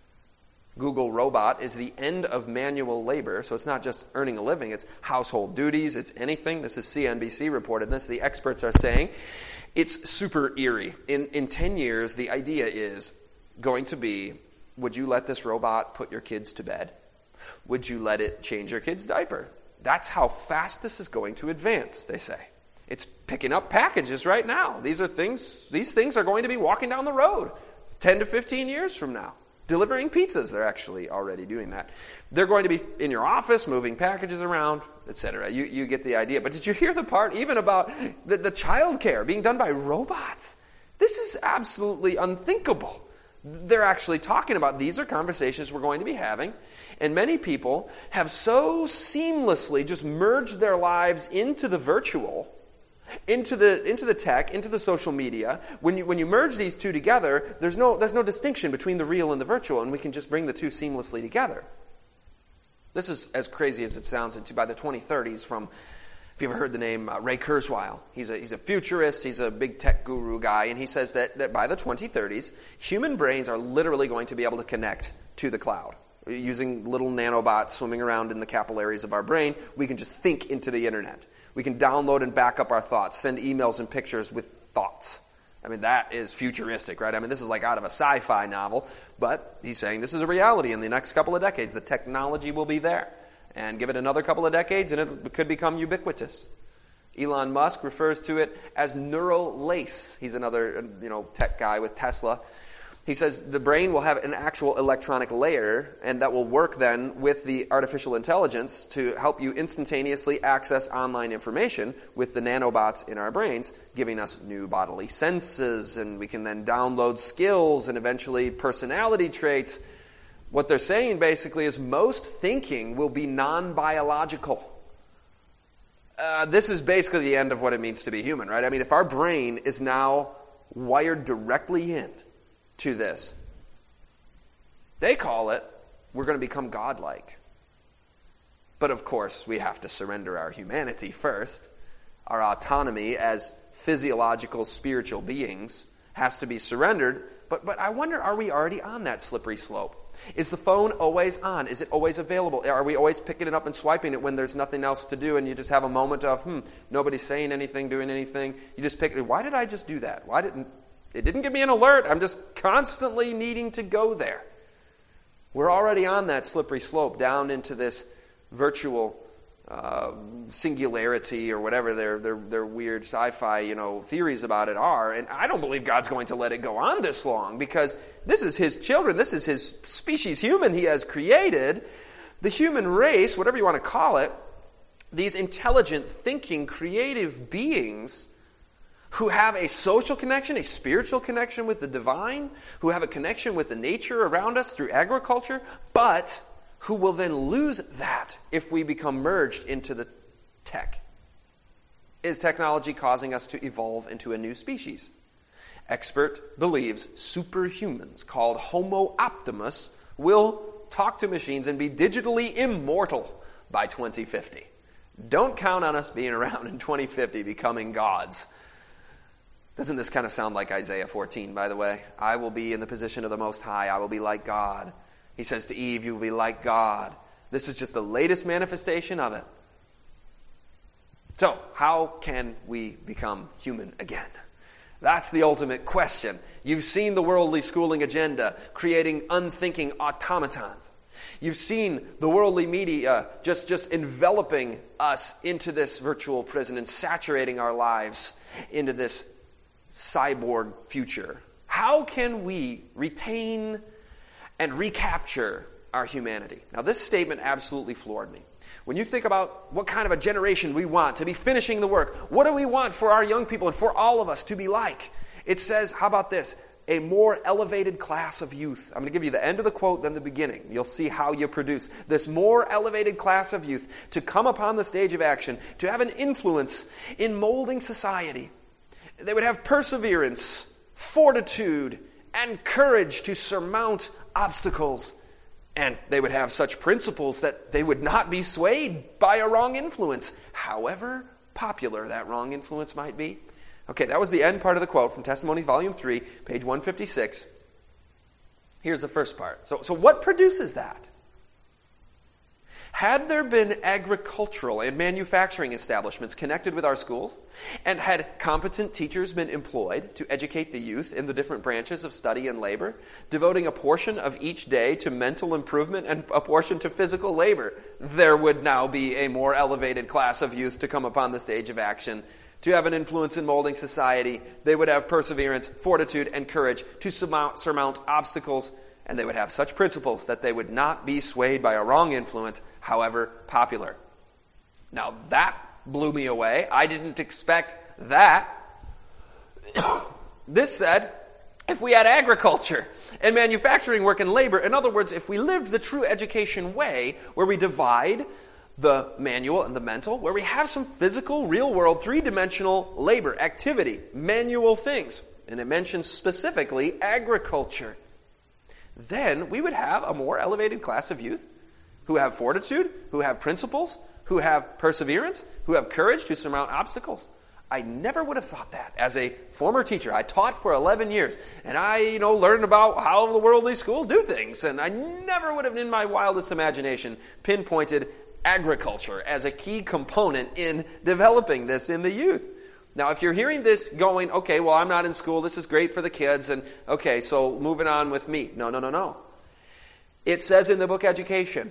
Google Robot is the end of manual labor, so it's not just earning a living, it's household duties, it's anything. This is CNBC reported this. The experts are saying it's super eerie. In 10 years, the idea is going to be, would you let this robot put your kids to bed? Would you let it change your kid's diaper? That's how fast this is going to advance, they say. It's picking up packages right now. These things are going to be walking down the road 10 to 15 years from now. Delivering pizzas, they're actually already doing that. They're going to be in your office, moving packages around, etc. You get the idea. But did you hear the part even about the child care being done by robots? This is absolutely unthinkable. They're actually talking about these are conversations we're going to be having. And many people have so seamlessly just merged their lives into the virtual, into the tech, into the social media. When you merge these two together, there's no distinction between the real and the virtual, and we can just bring the two seamlessly together. This is as crazy as it sounds. By the 2030s, from, if you ever heard the name Ray Kurzweil, he's a futurist, he's a big tech guru guy, and he says that by the 2030s, human brains are literally going to be able to connect to the cloud. Using little nanobots swimming around in the capillaries of our brain, we can just think into the internet. We can download and back up our thoughts, send emails and pictures with thoughts. I mean, that is futuristic, right? I mean, this is like out of a sci-fi novel, but he's saying this is a reality. In the next couple of decades, the technology will be there. And give it another couple of decades, and it could become ubiquitous. Elon Musk refers to it as neural lace. He's another tech guy with Tesla. He says the brain will have an actual electronic layer, and that will work then with the artificial intelligence to help you instantaneously access online information with the nanobots in our brains, giving us new bodily senses, and we can then download skills and eventually personality traits. What they're saying basically is most thinking will be non-biological. This is basically the end of what it means to be human, right? I mean, if our brain is now wired directly in to this, they call it, we're going to become godlike. But of course, we have to surrender our humanity first. Our autonomy as physiological, spiritual beings has to be surrendered. But I wonder, are we already on that slippery slope? Is the phone always on? Is it always available? Are we always picking it up and swiping it when there's nothing else to do and you just have a moment of, nobody's saying anything, doing anything? You just pick it. Why did I just do that? It didn't give me an alert. I'm just constantly needing to go there. We're already on that slippery slope down into this virtual singularity or whatever their weird sci-fi theories about it are. And I don't believe God's going to let it go on this long, because this is his children. This is his species human he has created. The human race, whatever you want to call it, these intelligent, thinking, creative beings who have a social connection, a spiritual connection with the divine, who have a connection with the nature around us through agriculture, but who will then lose that if we become merged into the tech. Is technology causing us to evolve into a new species? Expert believes superhumans called Homo Optimus will talk to machines and be digitally immortal by 2050. Don't count on us being around in 2050 becoming gods. Doesn't this kind of sound like Isaiah 14, by the way? I will be in the position of the Most High. I will be like God. He says to Eve, you will be like God. This is just the latest manifestation of it. So, how can we become human again? That's the ultimate question. You've seen the worldly schooling agenda creating unthinking automatons. You've seen the worldly media just enveloping us into this virtual prison and saturating our lives into this cyborg future. How can we retain and recapture our humanity? Now, this statement absolutely floored me. When you think about what kind of a generation we want to be finishing the work, what do we want for our young people and for all of us to be like? It says, how about this? A more elevated class of youth. I'm going to give you the end of the quote, then the beginning. You'll see how you produce this more elevated class of youth to come upon the stage of action, to have an influence in molding society. They would have perseverance, fortitude, and courage to surmount obstacles. And they would have such principles that they would not be swayed by a wrong influence, however popular that wrong influence might be. Okay, that was the end part of the quote from Testimonies, Volume 3, page 156. Here's the first part. So what produces that? Had there been agricultural and manufacturing establishments connected with our schools, and had competent teachers been employed to educate the youth in the different branches of study and labor, devoting a portion of each day to mental improvement and a portion to physical labor, there would now be a more elevated class of youth to come upon the stage of action, to have an influence in molding society. They would have perseverance, fortitude, and courage to surmount obstacles, and they would have such principles that they would not be swayed by a wrong influence, however popular. Now that blew me away. I didn't expect that. This said, if we had agriculture and manufacturing work and labor, in other words, if we lived the true education way, where we divide the manual and the mental, where we have some physical, real-world, three-dimensional labor, activity, manual things, and it mentions specifically agriculture, then we would have a more elevated class of youth who have fortitude, who have principles, who have perseverance, who have courage to surmount obstacles. I never would have thought that. As a former teacher, I taught for 11 years, and I, learned about how the worldly schools do things, and I never would have, in my wildest imagination, pinpointed agriculture as a key component in developing this in the youth. Now, if you're hearing this going, okay, well, I'm not in school, this is great for the kids, and okay, so moving on with me. No. It says in the book Education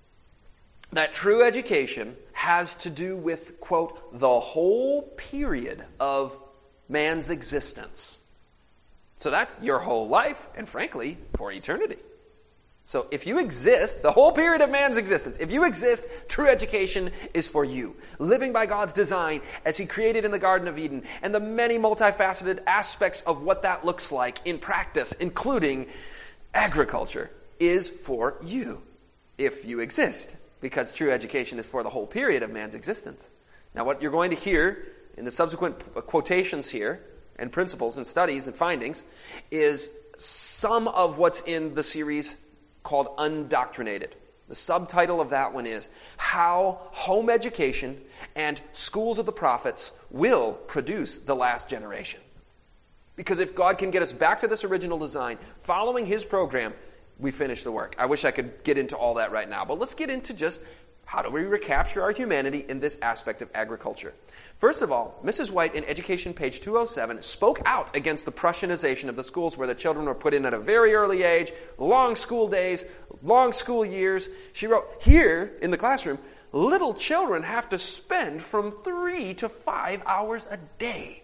that true education has to do with, quote, the whole period of man's existence. So that's your whole life, and frankly, for eternity. So if you exist, the whole period of man's existence, if you exist, true education is for you. Living by God's design as He created in the Garden of Eden, and the many multifaceted aspects of what that looks like in practice, including agriculture, is for you, if you exist, because true education is for the whole period of man's existence. Now what you're going to hear in the subsequent quotations here, and principles and studies and findings, is some of what's in the series called Undoctrinated. The subtitle of that one is How Home Education and Schools of the Prophets Will Produce the Last Generation. Because if God can get us back to this original design, following His program, we finish the work. I wish I could get into all that right now, but let's get into just how do we recapture our humanity in this aspect of agriculture. First of all, Mrs. White in Education, page 207, spoke out against the Prussianization of the schools where the children were put in at a very early age, long school days, long school years. She wrote, here in the classroom, little children have to spend from 3 to 5 hours a day.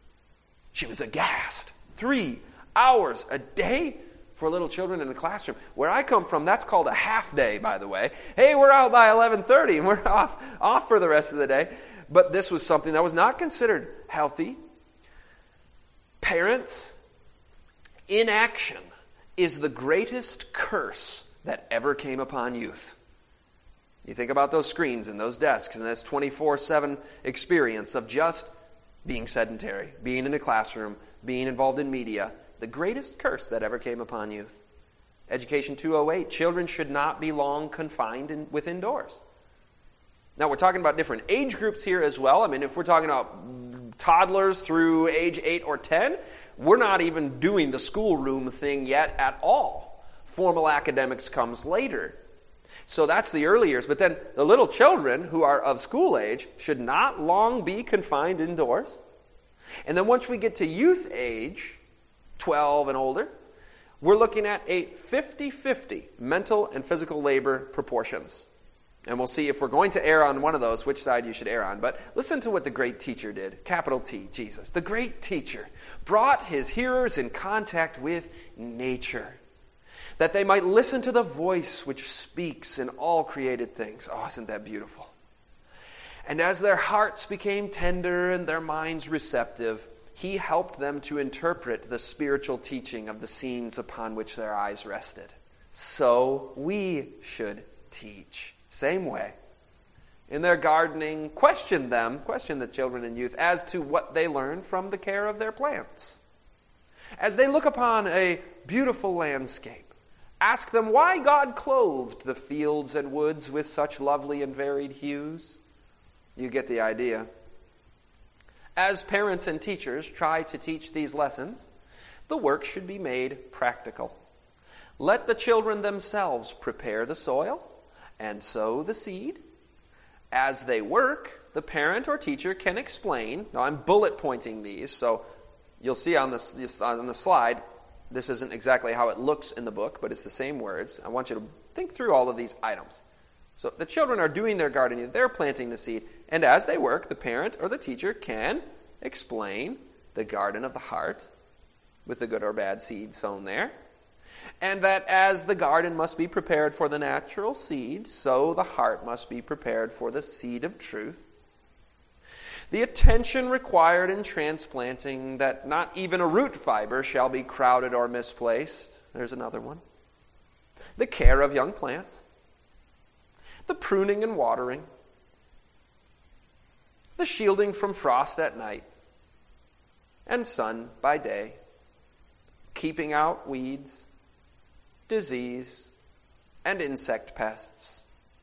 She was aghast. 3 hours a day for little children in the classroom. Where I come from, that's called a half day, by the way. Hey, we're out by 11:30 and we're off for the rest of the day. But this was something that was not considered healthy. Parents, inaction is the greatest curse that ever came upon youth. You think about those screens and those desks and this 24/7 experience of just being sedentary, being in a classroom, being involved in media. The greatest curse that ever came upon youth. Education 208, children should not be long confined within doors. Now, we're talking about different age groups here as well. I mean, if we're talking about toddlers through age 8 or 10, we're not even doing the schoolroom thing yet at all. Formal academics comes later. So that's the early years. But then the little children who are of school age should not long be confined indoors. And then once we get to youth age, 12 and older, we're looking at a 50-50 mental and physical labor proportions. And we'll see if we're going to err on one of those, which side you should err on. But listen to what the great teacher did. Capital T, Jesus. The great teacher brought his hearers in contact with nature, that they might listen to the voice which speaks in all created things. Oh, isn't that beautiful? And as their hearts became tender and their minds receptive, He helped them to interpret the spiritual teaching of the scenes upon which their eyes rested. So we should teach. Same way. In their gardening, question the children and youth, as to what they learn from the care of their plants. As they look upon a beautiful landscape, ask them why God clothed the fields and woods with such lovely and varied hues. You get the idea. As parents and teachers try to teach these lessons, the work should be made practical. Let the children themselves prepare the soil and sow the seed. As they work, the parent or teacher can explain. Now I'm bullet pointing these, so you'll see on the slide, this isn't exactly how it looks in the book, but it's the same words. I want you to think through all of these items. So the children are doing their gardening, they're planting the seed, and as they work, the parent or the teacher can explain the garden of the heart with the good or bad seed sown there. And that as the garden must be prepared for the natural seed, so the heart must be prepared for the seed of truth. The attention required in transplanting, that not even a root fiber shall be crowded or misplaced. There's another one. The care of young plants. The pruning and watering. The shielding from frost at night. And sun by day. Keeping out weeds, disease, and insect pests.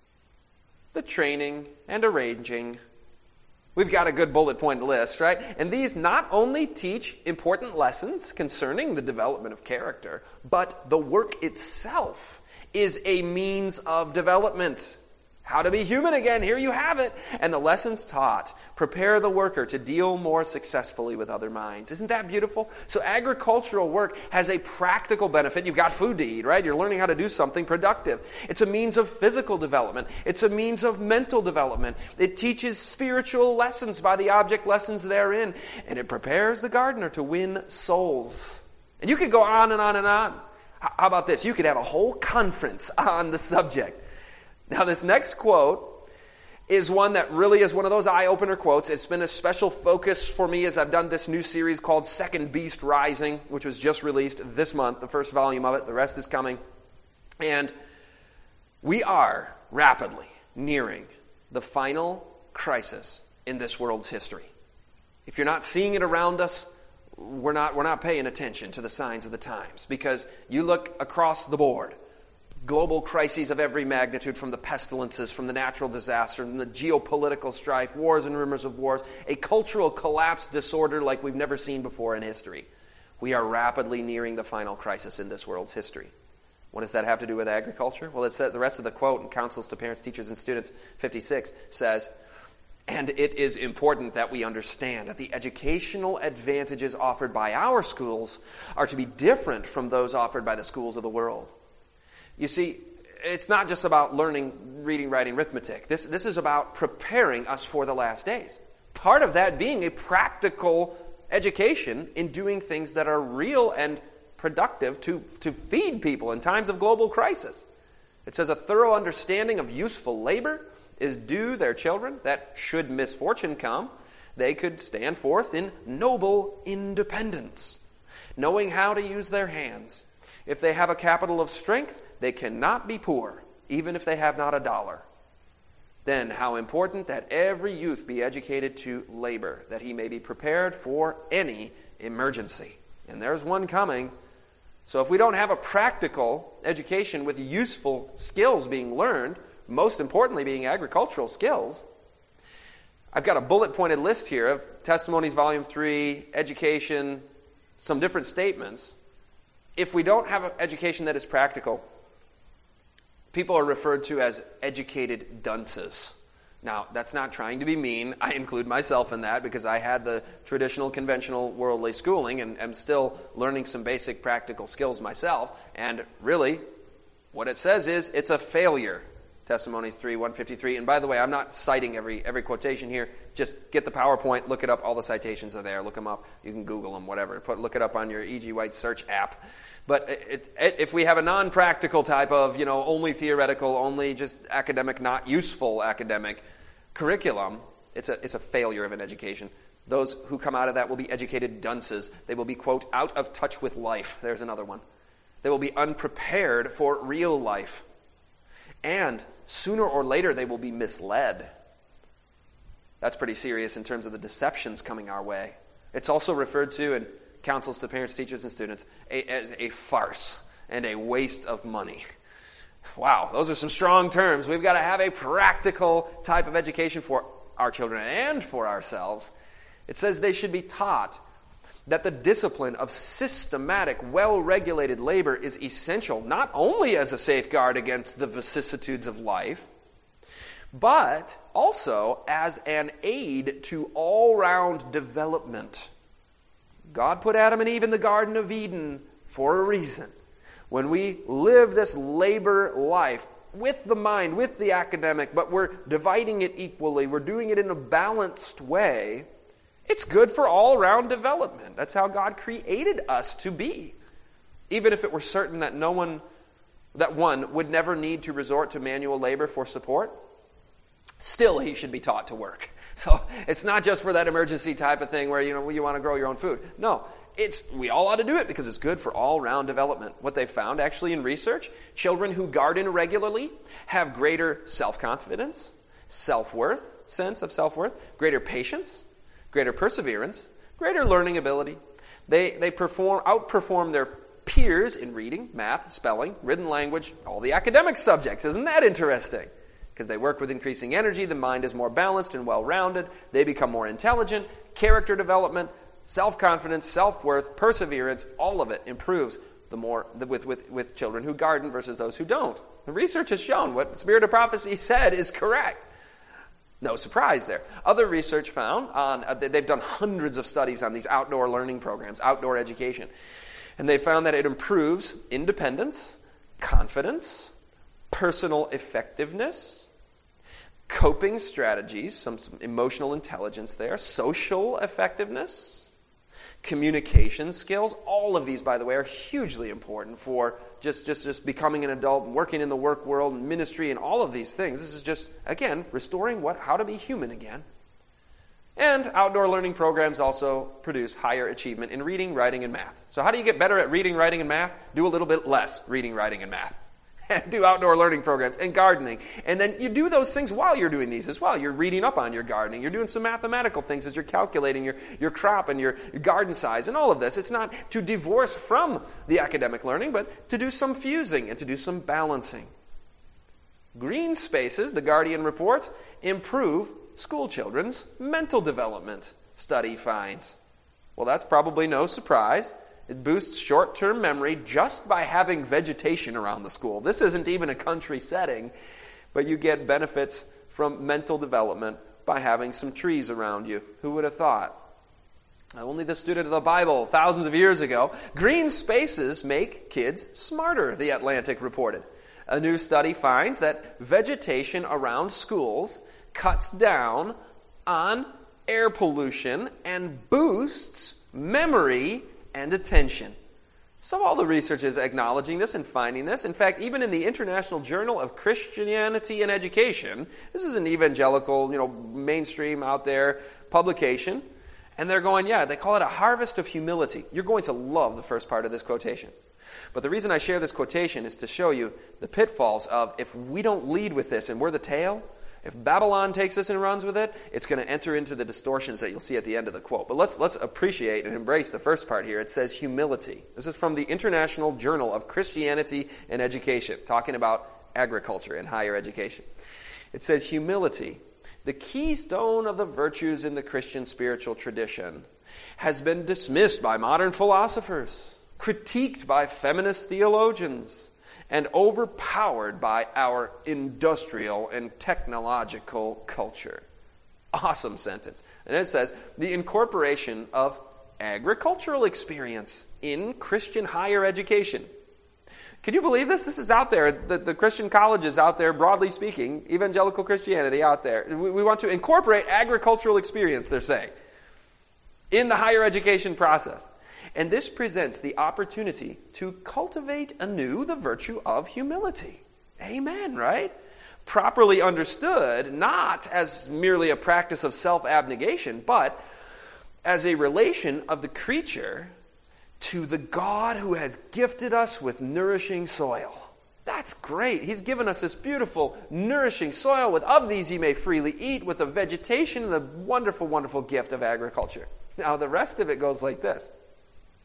The training and arranging. We've got a good bullet point list, right? And these not only teach important lessons concerning the development of character, but the work itself is a means of development. How to be human again, here you have it. And the lessons taught prepare the worker to deal more successfully with other minds. Isn't that beautiful? So agricultural work has a practical benefit. You've got food to eat, right? You're learning how to do something productive. It's a means of physical development. It's a means of mental development. It teaches spiritual lessons by the object lessons therein. And it prepares the gardener to win souls. And you could go on and on and on. How about this? You could have a whole conference on the subject. Now, this next quote is one that really is one of those eye-opener quotes. It's been a special focus for me as I've done this new series called Second Beast Rising, which was just released this month, the first volume of it. The rest is coming. And we are rapidly nearing the final crisis in this world's history. If you're not seeing it around us, we're not paying attention to the signs of the times, because you look across the board. Global crises of every magnitude, from the pestilences, from the natural disaster, from the geopolitical strife, wars and rumors of wars, a cultural collapse disorder like we've never seen before in history. We are rapidly nearing the final crisis in this world's history. What does that have to do with agriculture? Well, it said the rest of the quote in Counsels to Parents, Teachers, and Students 56 says, and it is important that we understand that the educational advantages offered by our schools are to be different from those offered by the schools of the world. You see, it's not just about learning reading, writing, arithmetic. This is about preparing us for the last days. Part of that being a practical education in doing things that are real and productive to feed people in times of global crisis. It says a thorough understanding of useful labor is due their children, that should misfortune come, they could stand forth in noble independence, knowing how to use their hands. If they have a capital of strength, they cannot be poor, even if they have not a dollar. Then how important that every youth be educated to labor, that he may be prepared for any emergency. And there's one coming. So if we don't have a practical education with useful skills being learned, most importantly being agricultural skills, I've got a bullet-pointed list here of Testimonies, Volume 3, education, some different statements. If we don't have an education that is practical, people are referred to as educated dunces. Now, that's not trying to be mean. I include myself in that because I had the traditional, conventional, worldly schooling and am still learning some basic practical skills myself. And really, what it says is it's a failure. Testimonies 3, 153. And by the way, I'm not citing every quotation here. Just get the PowerPoint, look it up. All the citations are there. Look them up. You can Google them, whatever. Look it up on your E.G. White search app. But if we have a non-practical type of, only theoretical, only just academic, not useful academic curriculum, it's a failure of an education. Those who come out of that will be educated dunces. They will be, quote, out of touch with life. There's another one. They will be unprepared for real life. And sooner or later, they will be misled. That's pretty serious in terms of the deceptions coming our way. It's also referred to in counsels to parents, teachers, and students as a farce and a waste of money. Wow, those are some strong terms. We've got to have a practical type of education for our children and for ourselves. It says they should be taught that the discipline of systematic, well-regulated labor is essential, not only as a safeguard against the vicissitudes of life, but also as an aid to all-round development. God put Adam and Eve in the Garden of Eden for a reason. When we live this labor life with the mind, with the academic, but we're dividing it equally, we're doing it in a balanced way, it's good for all-round development. That's how God created us to be. Even if it were certain that one would never need to resort to manual labor for support, still he should be taught to work. So it's not just for that emergency type of thing where you want to grow your own food. No, we all ought to do it because it's good for all-round development. What they found actually in research, children who garden regularly have greater self-confidence, sense of self-worth, greater patience, greater perseverance, greater learning ability. They outperform their peers in reading, math, spelling, written language, all the academic subjects. Isn't that interesting? Because they work with increasing energy, the mind is more balanced and well-rounded, they become more intelligent, character development, self-confidence, self-worth, perseverance, all of it improves with children who garden versus those who don't. The research has shown what Spirit of Prophecy said is correct. No surprise there. Other research found, they've done hundreds of studies on these outdoor learning programs, outdoor education, and they found that it improves independence, confidence, personal effectiveness, coping strategies, some emotional intelligence there, social effectiveness, communication skills. All of these, by the way, are hugely important for just becoming an adult and working in the work world and ministry and all of these things. This is just, again, restoring how to be human again. And outdoor learning programs also produce higher achievement in reading, writing, and math. So how do you get better at reading, writing, and math? Do a little bit less reading, writing, and math. Do outdoor learning programs and gardening. And then you do those things while you're doing these as well. You're reading up on your gardening. You're doing some mathematical things as you're calculating your crop and your garden size and all of this. It's not to divorce from the academic learning, but to do some fusing and to do some balancing. Green spaces, the Guardian reports, improve school children's mental development, study finds. Well, that's probably no surprise. It boosts short-term memory just by having vegetation around the school. This isn't even a country setting, but you get benefits from mental development by having some trees around you. Who would have thought? Only the student of the Bible thousands of years ago. Green spaces make kids smarter, The Atlantic reported. A new study finds that vegetation around schools cuts down on air pollution and boosts memory and attention. So all the research is acknowledging this and finding this. In fact, even in the International Journal of Christianity and Education, this is an evangelical, mainstream out there publication, and they're going, they call it a harvest of humility. You're going to love the first part of this quotation. But the reason I share this quotation is to show you the pitfalls of if we don't lead with this and we're the tail, if Babylon takes this and runs with it, it's going to enter into the distortions that you'll see at the end of the quote. But let's appreciate and embrace the first part here. It says humility. This is from the International Journal of Christianity and Education, talking about agriculture and higher education. It says humility, the keystone of the virtues in the Christian spiritual tradition, has been dismissed by modern philosophers, critiqued by feminist theologians, and overpowered by our industrial and technological culture. Awesome sentence. And it says, the incorporation of agricultural experience in Christian higher education. Can you believe this? This is out there. The Christian colleges out there, broadly speaking, evangelical Christianity out there. We want to incorporate agricultural experience, they're saying, in the higher education process. And this presents the opportunity to cultivate anew the virtue of humility. Amen, right? Properly understood, not as merely a practice of self-abnegation, but as a relation of the creature to the God who has gifted us with nourishing soil. That's great. He's given us this beautiful, nourishing soil. With of these ye may freely eat, with the vegetation and the wonderful, wonderful gift of agriculture. Now, the rest of it goes like this.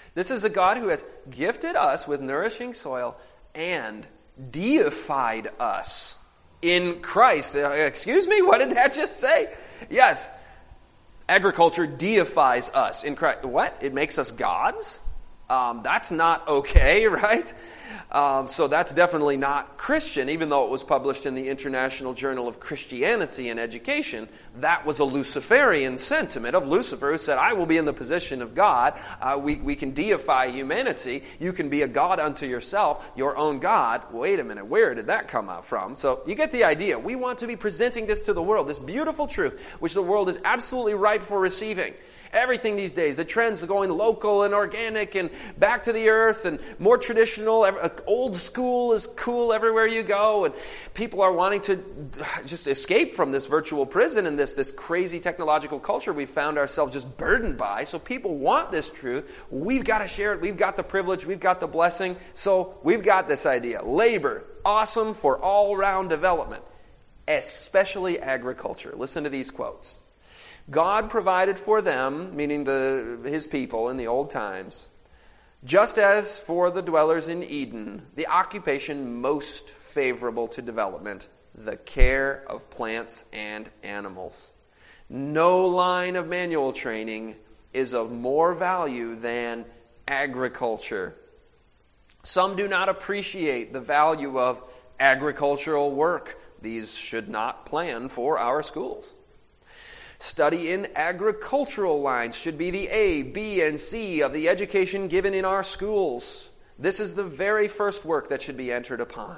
This is a God who has gifted us with nourishing soil and deified us in Christ. Excuse me, what did that just say? Yes, agriculture deifies us in Christ. What? It makes us gods? That's not okay, right? So that's definitely not Christian, even though it was published in the International Journal of Christianity and Education. That was a Luciferian sentiment of Lucifer, who said, I will be in the position of God. We can deify humanity. You can be a God unto yourself, your own God. Wait a minute, where did that come out from? So you get the idea. We want to be presenting this to the world, this beautiful truth, which the world is absolutely ripe for receiving. Everything these days, the trends are going local and organic and back to the earth and more traditional. Old school is cool everywhere you go. And people are wanting to just escape from this virtual prison and this crazy technological culture we found ourselves just burdened by. So people want this truth. We've got to share it. We've got the privilege. We've got the blessing. So we've got this idea. Labor, awesome for all-round development, especially agriculture. Listen to these quotes. God provided for them, meaning his people in the old times, just as for the dwellers in Eden, the occupation most favorable to development, the care of plants and animals. No line of manual training is of more value than agriculture. Some do not appreciate the value of agricultural work. These should not plan for our schools. Study in agricultural lines should be the A, B, and C of the education given in our schools. This is the very first work that should be entered upon.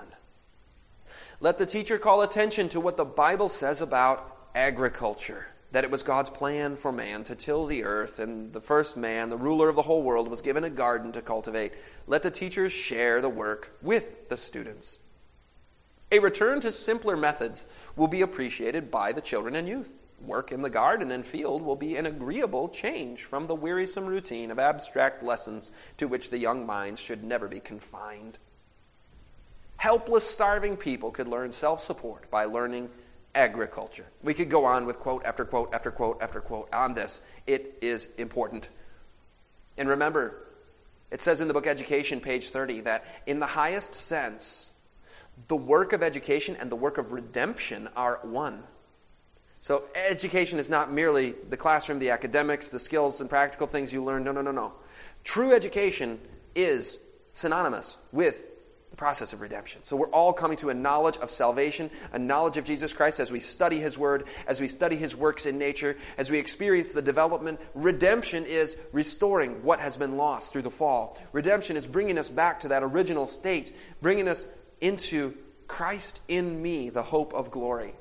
Let the teacher call attention to what the Bible says about agriculture, that it was God's plan for man to till the earth, and the first man, the ruler of the whole world, was given a garden to cultivate. Let the teachers share the work with the students. A return to simpler methods will be appreciated by the children and youth. Work in the garden and field will be an agreeable change from the wearisome routine of abstract lessons to which the young minds should never be confined. Helpless, starving people could learn self-support by learning agriculture. We could go on with quote after quote after quote after quote on this. It is important. And remember, it says in the book Education, page 30, that in the highest sense, the work of education and the work of redemption are one. So education is not merely the classroom, the academics, the skills and practical things you learn. No. True education is synonymous with the process of redemption. So we're all coming to a knowledge of salvation, a knowledge of Jesus Christ as we study His Word, as we study His works in nature, as we experience the development. Redemption is restoring what has been lost through the fall. Redemption is bringing us back to that original state, bringing us into Christ in me, the hope of glory.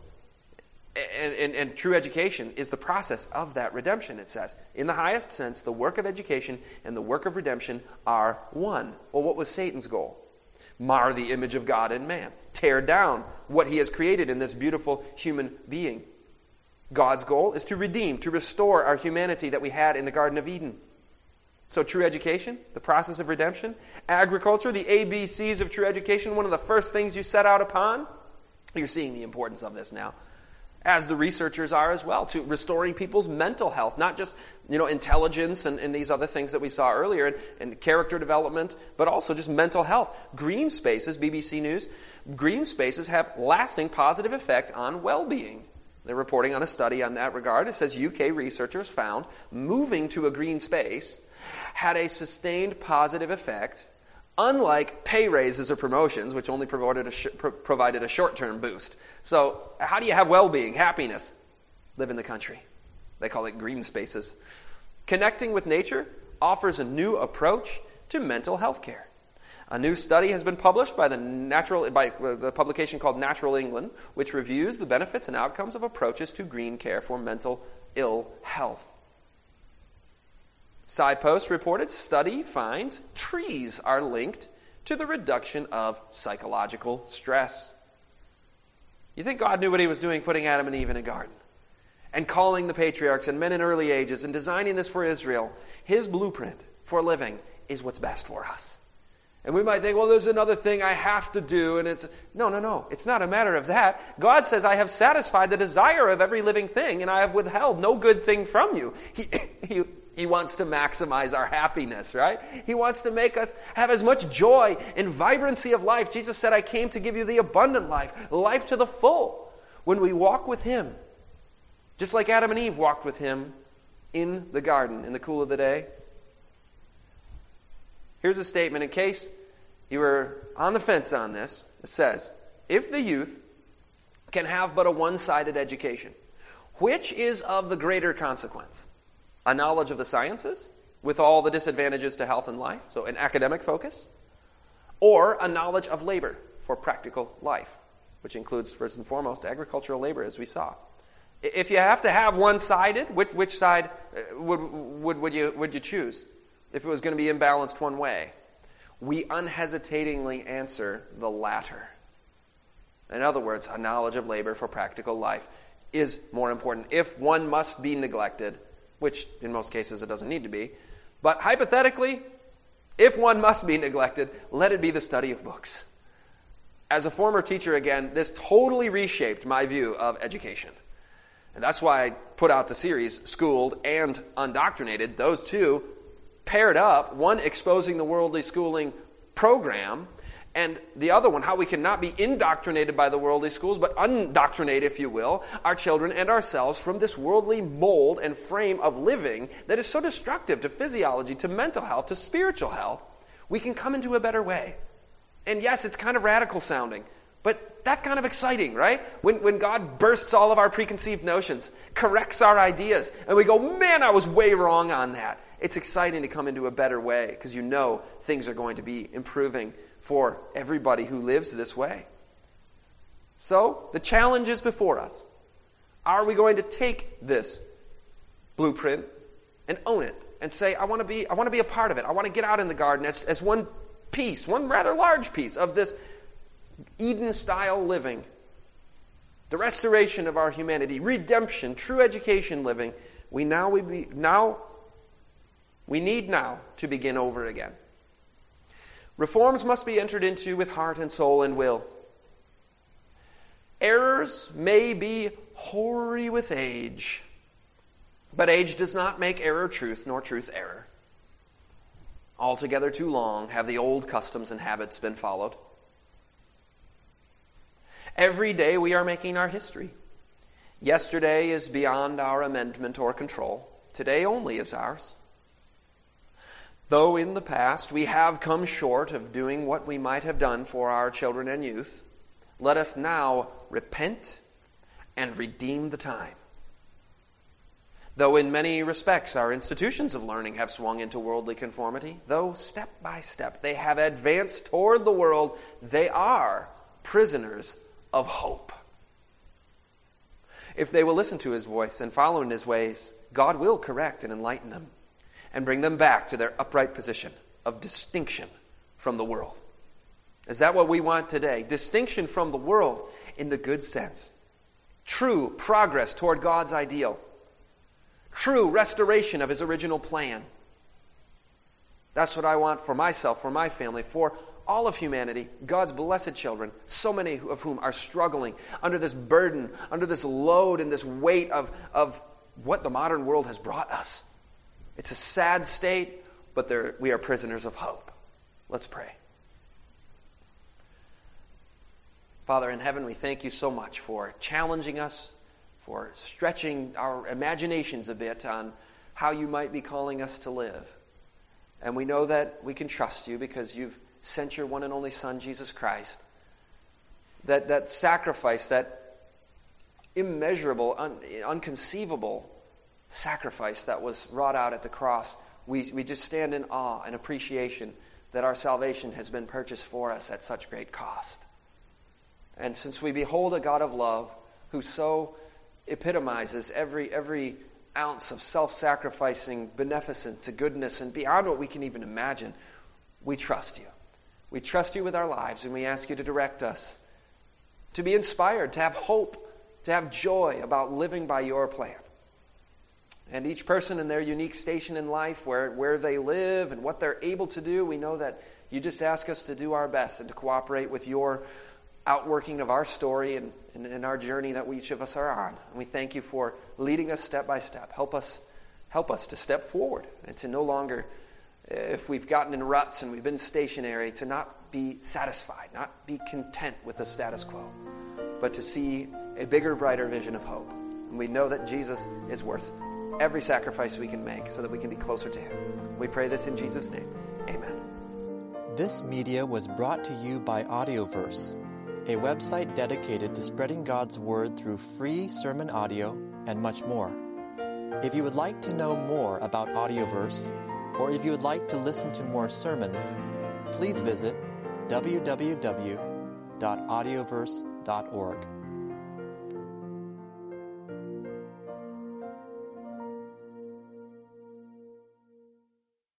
And true education is the process of that redemption, it says. In the highest sense, the work of education and the work of redemption are one. Well, what was Satan's goal? Mar the image of God in man. Tear down what he has created in this beautiful human being. God's goal is to redeem, to restore our humanity that we had in the Garden of Eden. So true education, the process of redemption. Agriculture, the ABCs of true education, one of the first things you set out upon. You're seeing the importance of this now, as the researchers are as well, to restoring people's mental health, not just, intelligence and these other things that we saw earlier, and character development, but also just mental health. Green spaces, BBC News, green spaces have lasting positive effect on well-being. They're reporting on a study on that regard. It says UK researchers found moving to a green space had a sustained positive effect, unlike pay raises or promotions, which only provided a short-term boost. So how do you have well-being, happiness? Live in the country. They call it green spaces. Connecting with nature offers a new approach to mental health care. A new study has been published by the publication called Natural England, which reviews the benefits and outcomes of approaches to green care for mental ill health. Side Post reported, study finds trees are linked to the reduction of psychological stress. You think God knew what He was doing putting Adam and Eve in a garden and calling the patriarchs and men in early ages and designing this for Israel? His blueprint for living is what's best for us. And we might think, well, there's another thing I have to do, and it's... No. It's not a matter of that. God says, I have satisfied the desire of every living thing, and I have withheld no good thing from you. He wants to maximize our happiness, right? He wants to make us have as much joy and vibrancy of life. Jesus said, I came to give you the abundant life, life to the full. When we walk with Him, just like Adam and Eve walked with Him in the garden in the cool of the day. Here's a statement in case you were on the fence on this. It says, if the youth can have but a one-sided education, which is of the greater consequence? A knowledge of the sciences with all the disadvantages to health and life, so an academic focus, or a knowledge of labor for practical life, which includes first and foremost agricultural labor, as we saw. If you have to have one-sided, which side would you choose? If it was going to be imbalanced one way, we unhesitatingly answer the latter. In other words, a knowledge of labor for practical life is more important. If one must be neglected, which in most cases it doesn't need to be, but hypothetically, if one must be neglected, let it be the study of books. As a former teacher, again, this totally reshaped my view of education. And that's why I put out the series, Schooled and Undoctrinated, those two paired up, one exposing the worldly schooling program, and the other one, how we cannot be indoctrinated by the worldly schools, but undoctrinate, if you will, our children and ourselves from this worldly mold and frame of living that is so destructive to physiology, to mental health, to spiritual health. We can come into a better way. And yes, it's kind of radical sounding, but that's kind of exciting, right? When God bursts all of our preconceived notions, corrects our ideas, and we go, man, I was way wrong on that. It's exciting to come into a better way because you know things are going to be improving for everybody who lives this way. So, the challenge is before us. Are we going to take this blueprint and own it and say, I want to be a part of it. I want to get out in the garden as one piece, one rather large piece of this Eden-style living. The restoration of our humanity, redemption, true education living. We need now to begin over again. Reforms must be entered into with heart and soul and will. Errors may be hoary with age, but age does not make error truth, nor truth error. Altogether too long have the old customs and habits been followed. Every day we are making our history. Yesterday is beyond our amendment or control. Today only is ours. Though in the past we have come short of doing what we might have done for our children and youth, let us now repent and redeem the time. Though in many respects our institutions of learning have swung into worldly conformity, though step by step they have advanced toward the world, they are prisoners of hope. If they will listen to His voice and follow in His ways, God will correct and enlighten them and bring them back to their upright position of distinction from the world. Is that what we want today? Distinction from the world in the good sense. True progress toward God's ideal. True restoration of His original plan. That's what I want for myself, for my family, for all of humanity, God's blessed children, so many of whom are struggling under this burden, under this load and this weight of what the modern world has brought us. It's a sad state, but we are prisoners of hope. Let's pray. Father in heaven, we thank You so much for challenging us, for stretching our imaginations a bit on how You might be calling us to live. And we know that we can trust You because You've sent Your one and only Son, Jesus Christ. That sacrifice, that immeasurable, unconceivable sacrifice that was wrought out at the cross, we just stand in awe and appreciation that our salvation has been purchased for us at such great cost. And since we behold a God of love who so epitomizes every ounce of self-sacrificing beneficence to goodness and beyond what we can even imagine, we trust You. We trust You with our lives, and we ask You to direct us, to be inspired, to have hope, to have joy about living by Your plan. And each person in their unique station in life, where they live and what they're able to do, we know that you just ask us to do our best and to cooperate with your outworking of our story and our journey that each of us are on. And we thank you for leading us step by step. Help us to step forward and to no longer, if we've gotten in ruts and we've been stationary, to not be satisfied, not be content with the status quo, but to see a bigger, brighter vision of hope. And we know that Jesus is worth every sacrifice we can make so that we can be closer to him. We pray this in Jesus' name. Amen. This media was brought to you by Audioverse, a website dedicated to spreading God's Word through free sermon audio and much more. If you would like to know more about Audioverse, or if you would like to listen to more sermons, please visit www.audioverse.org.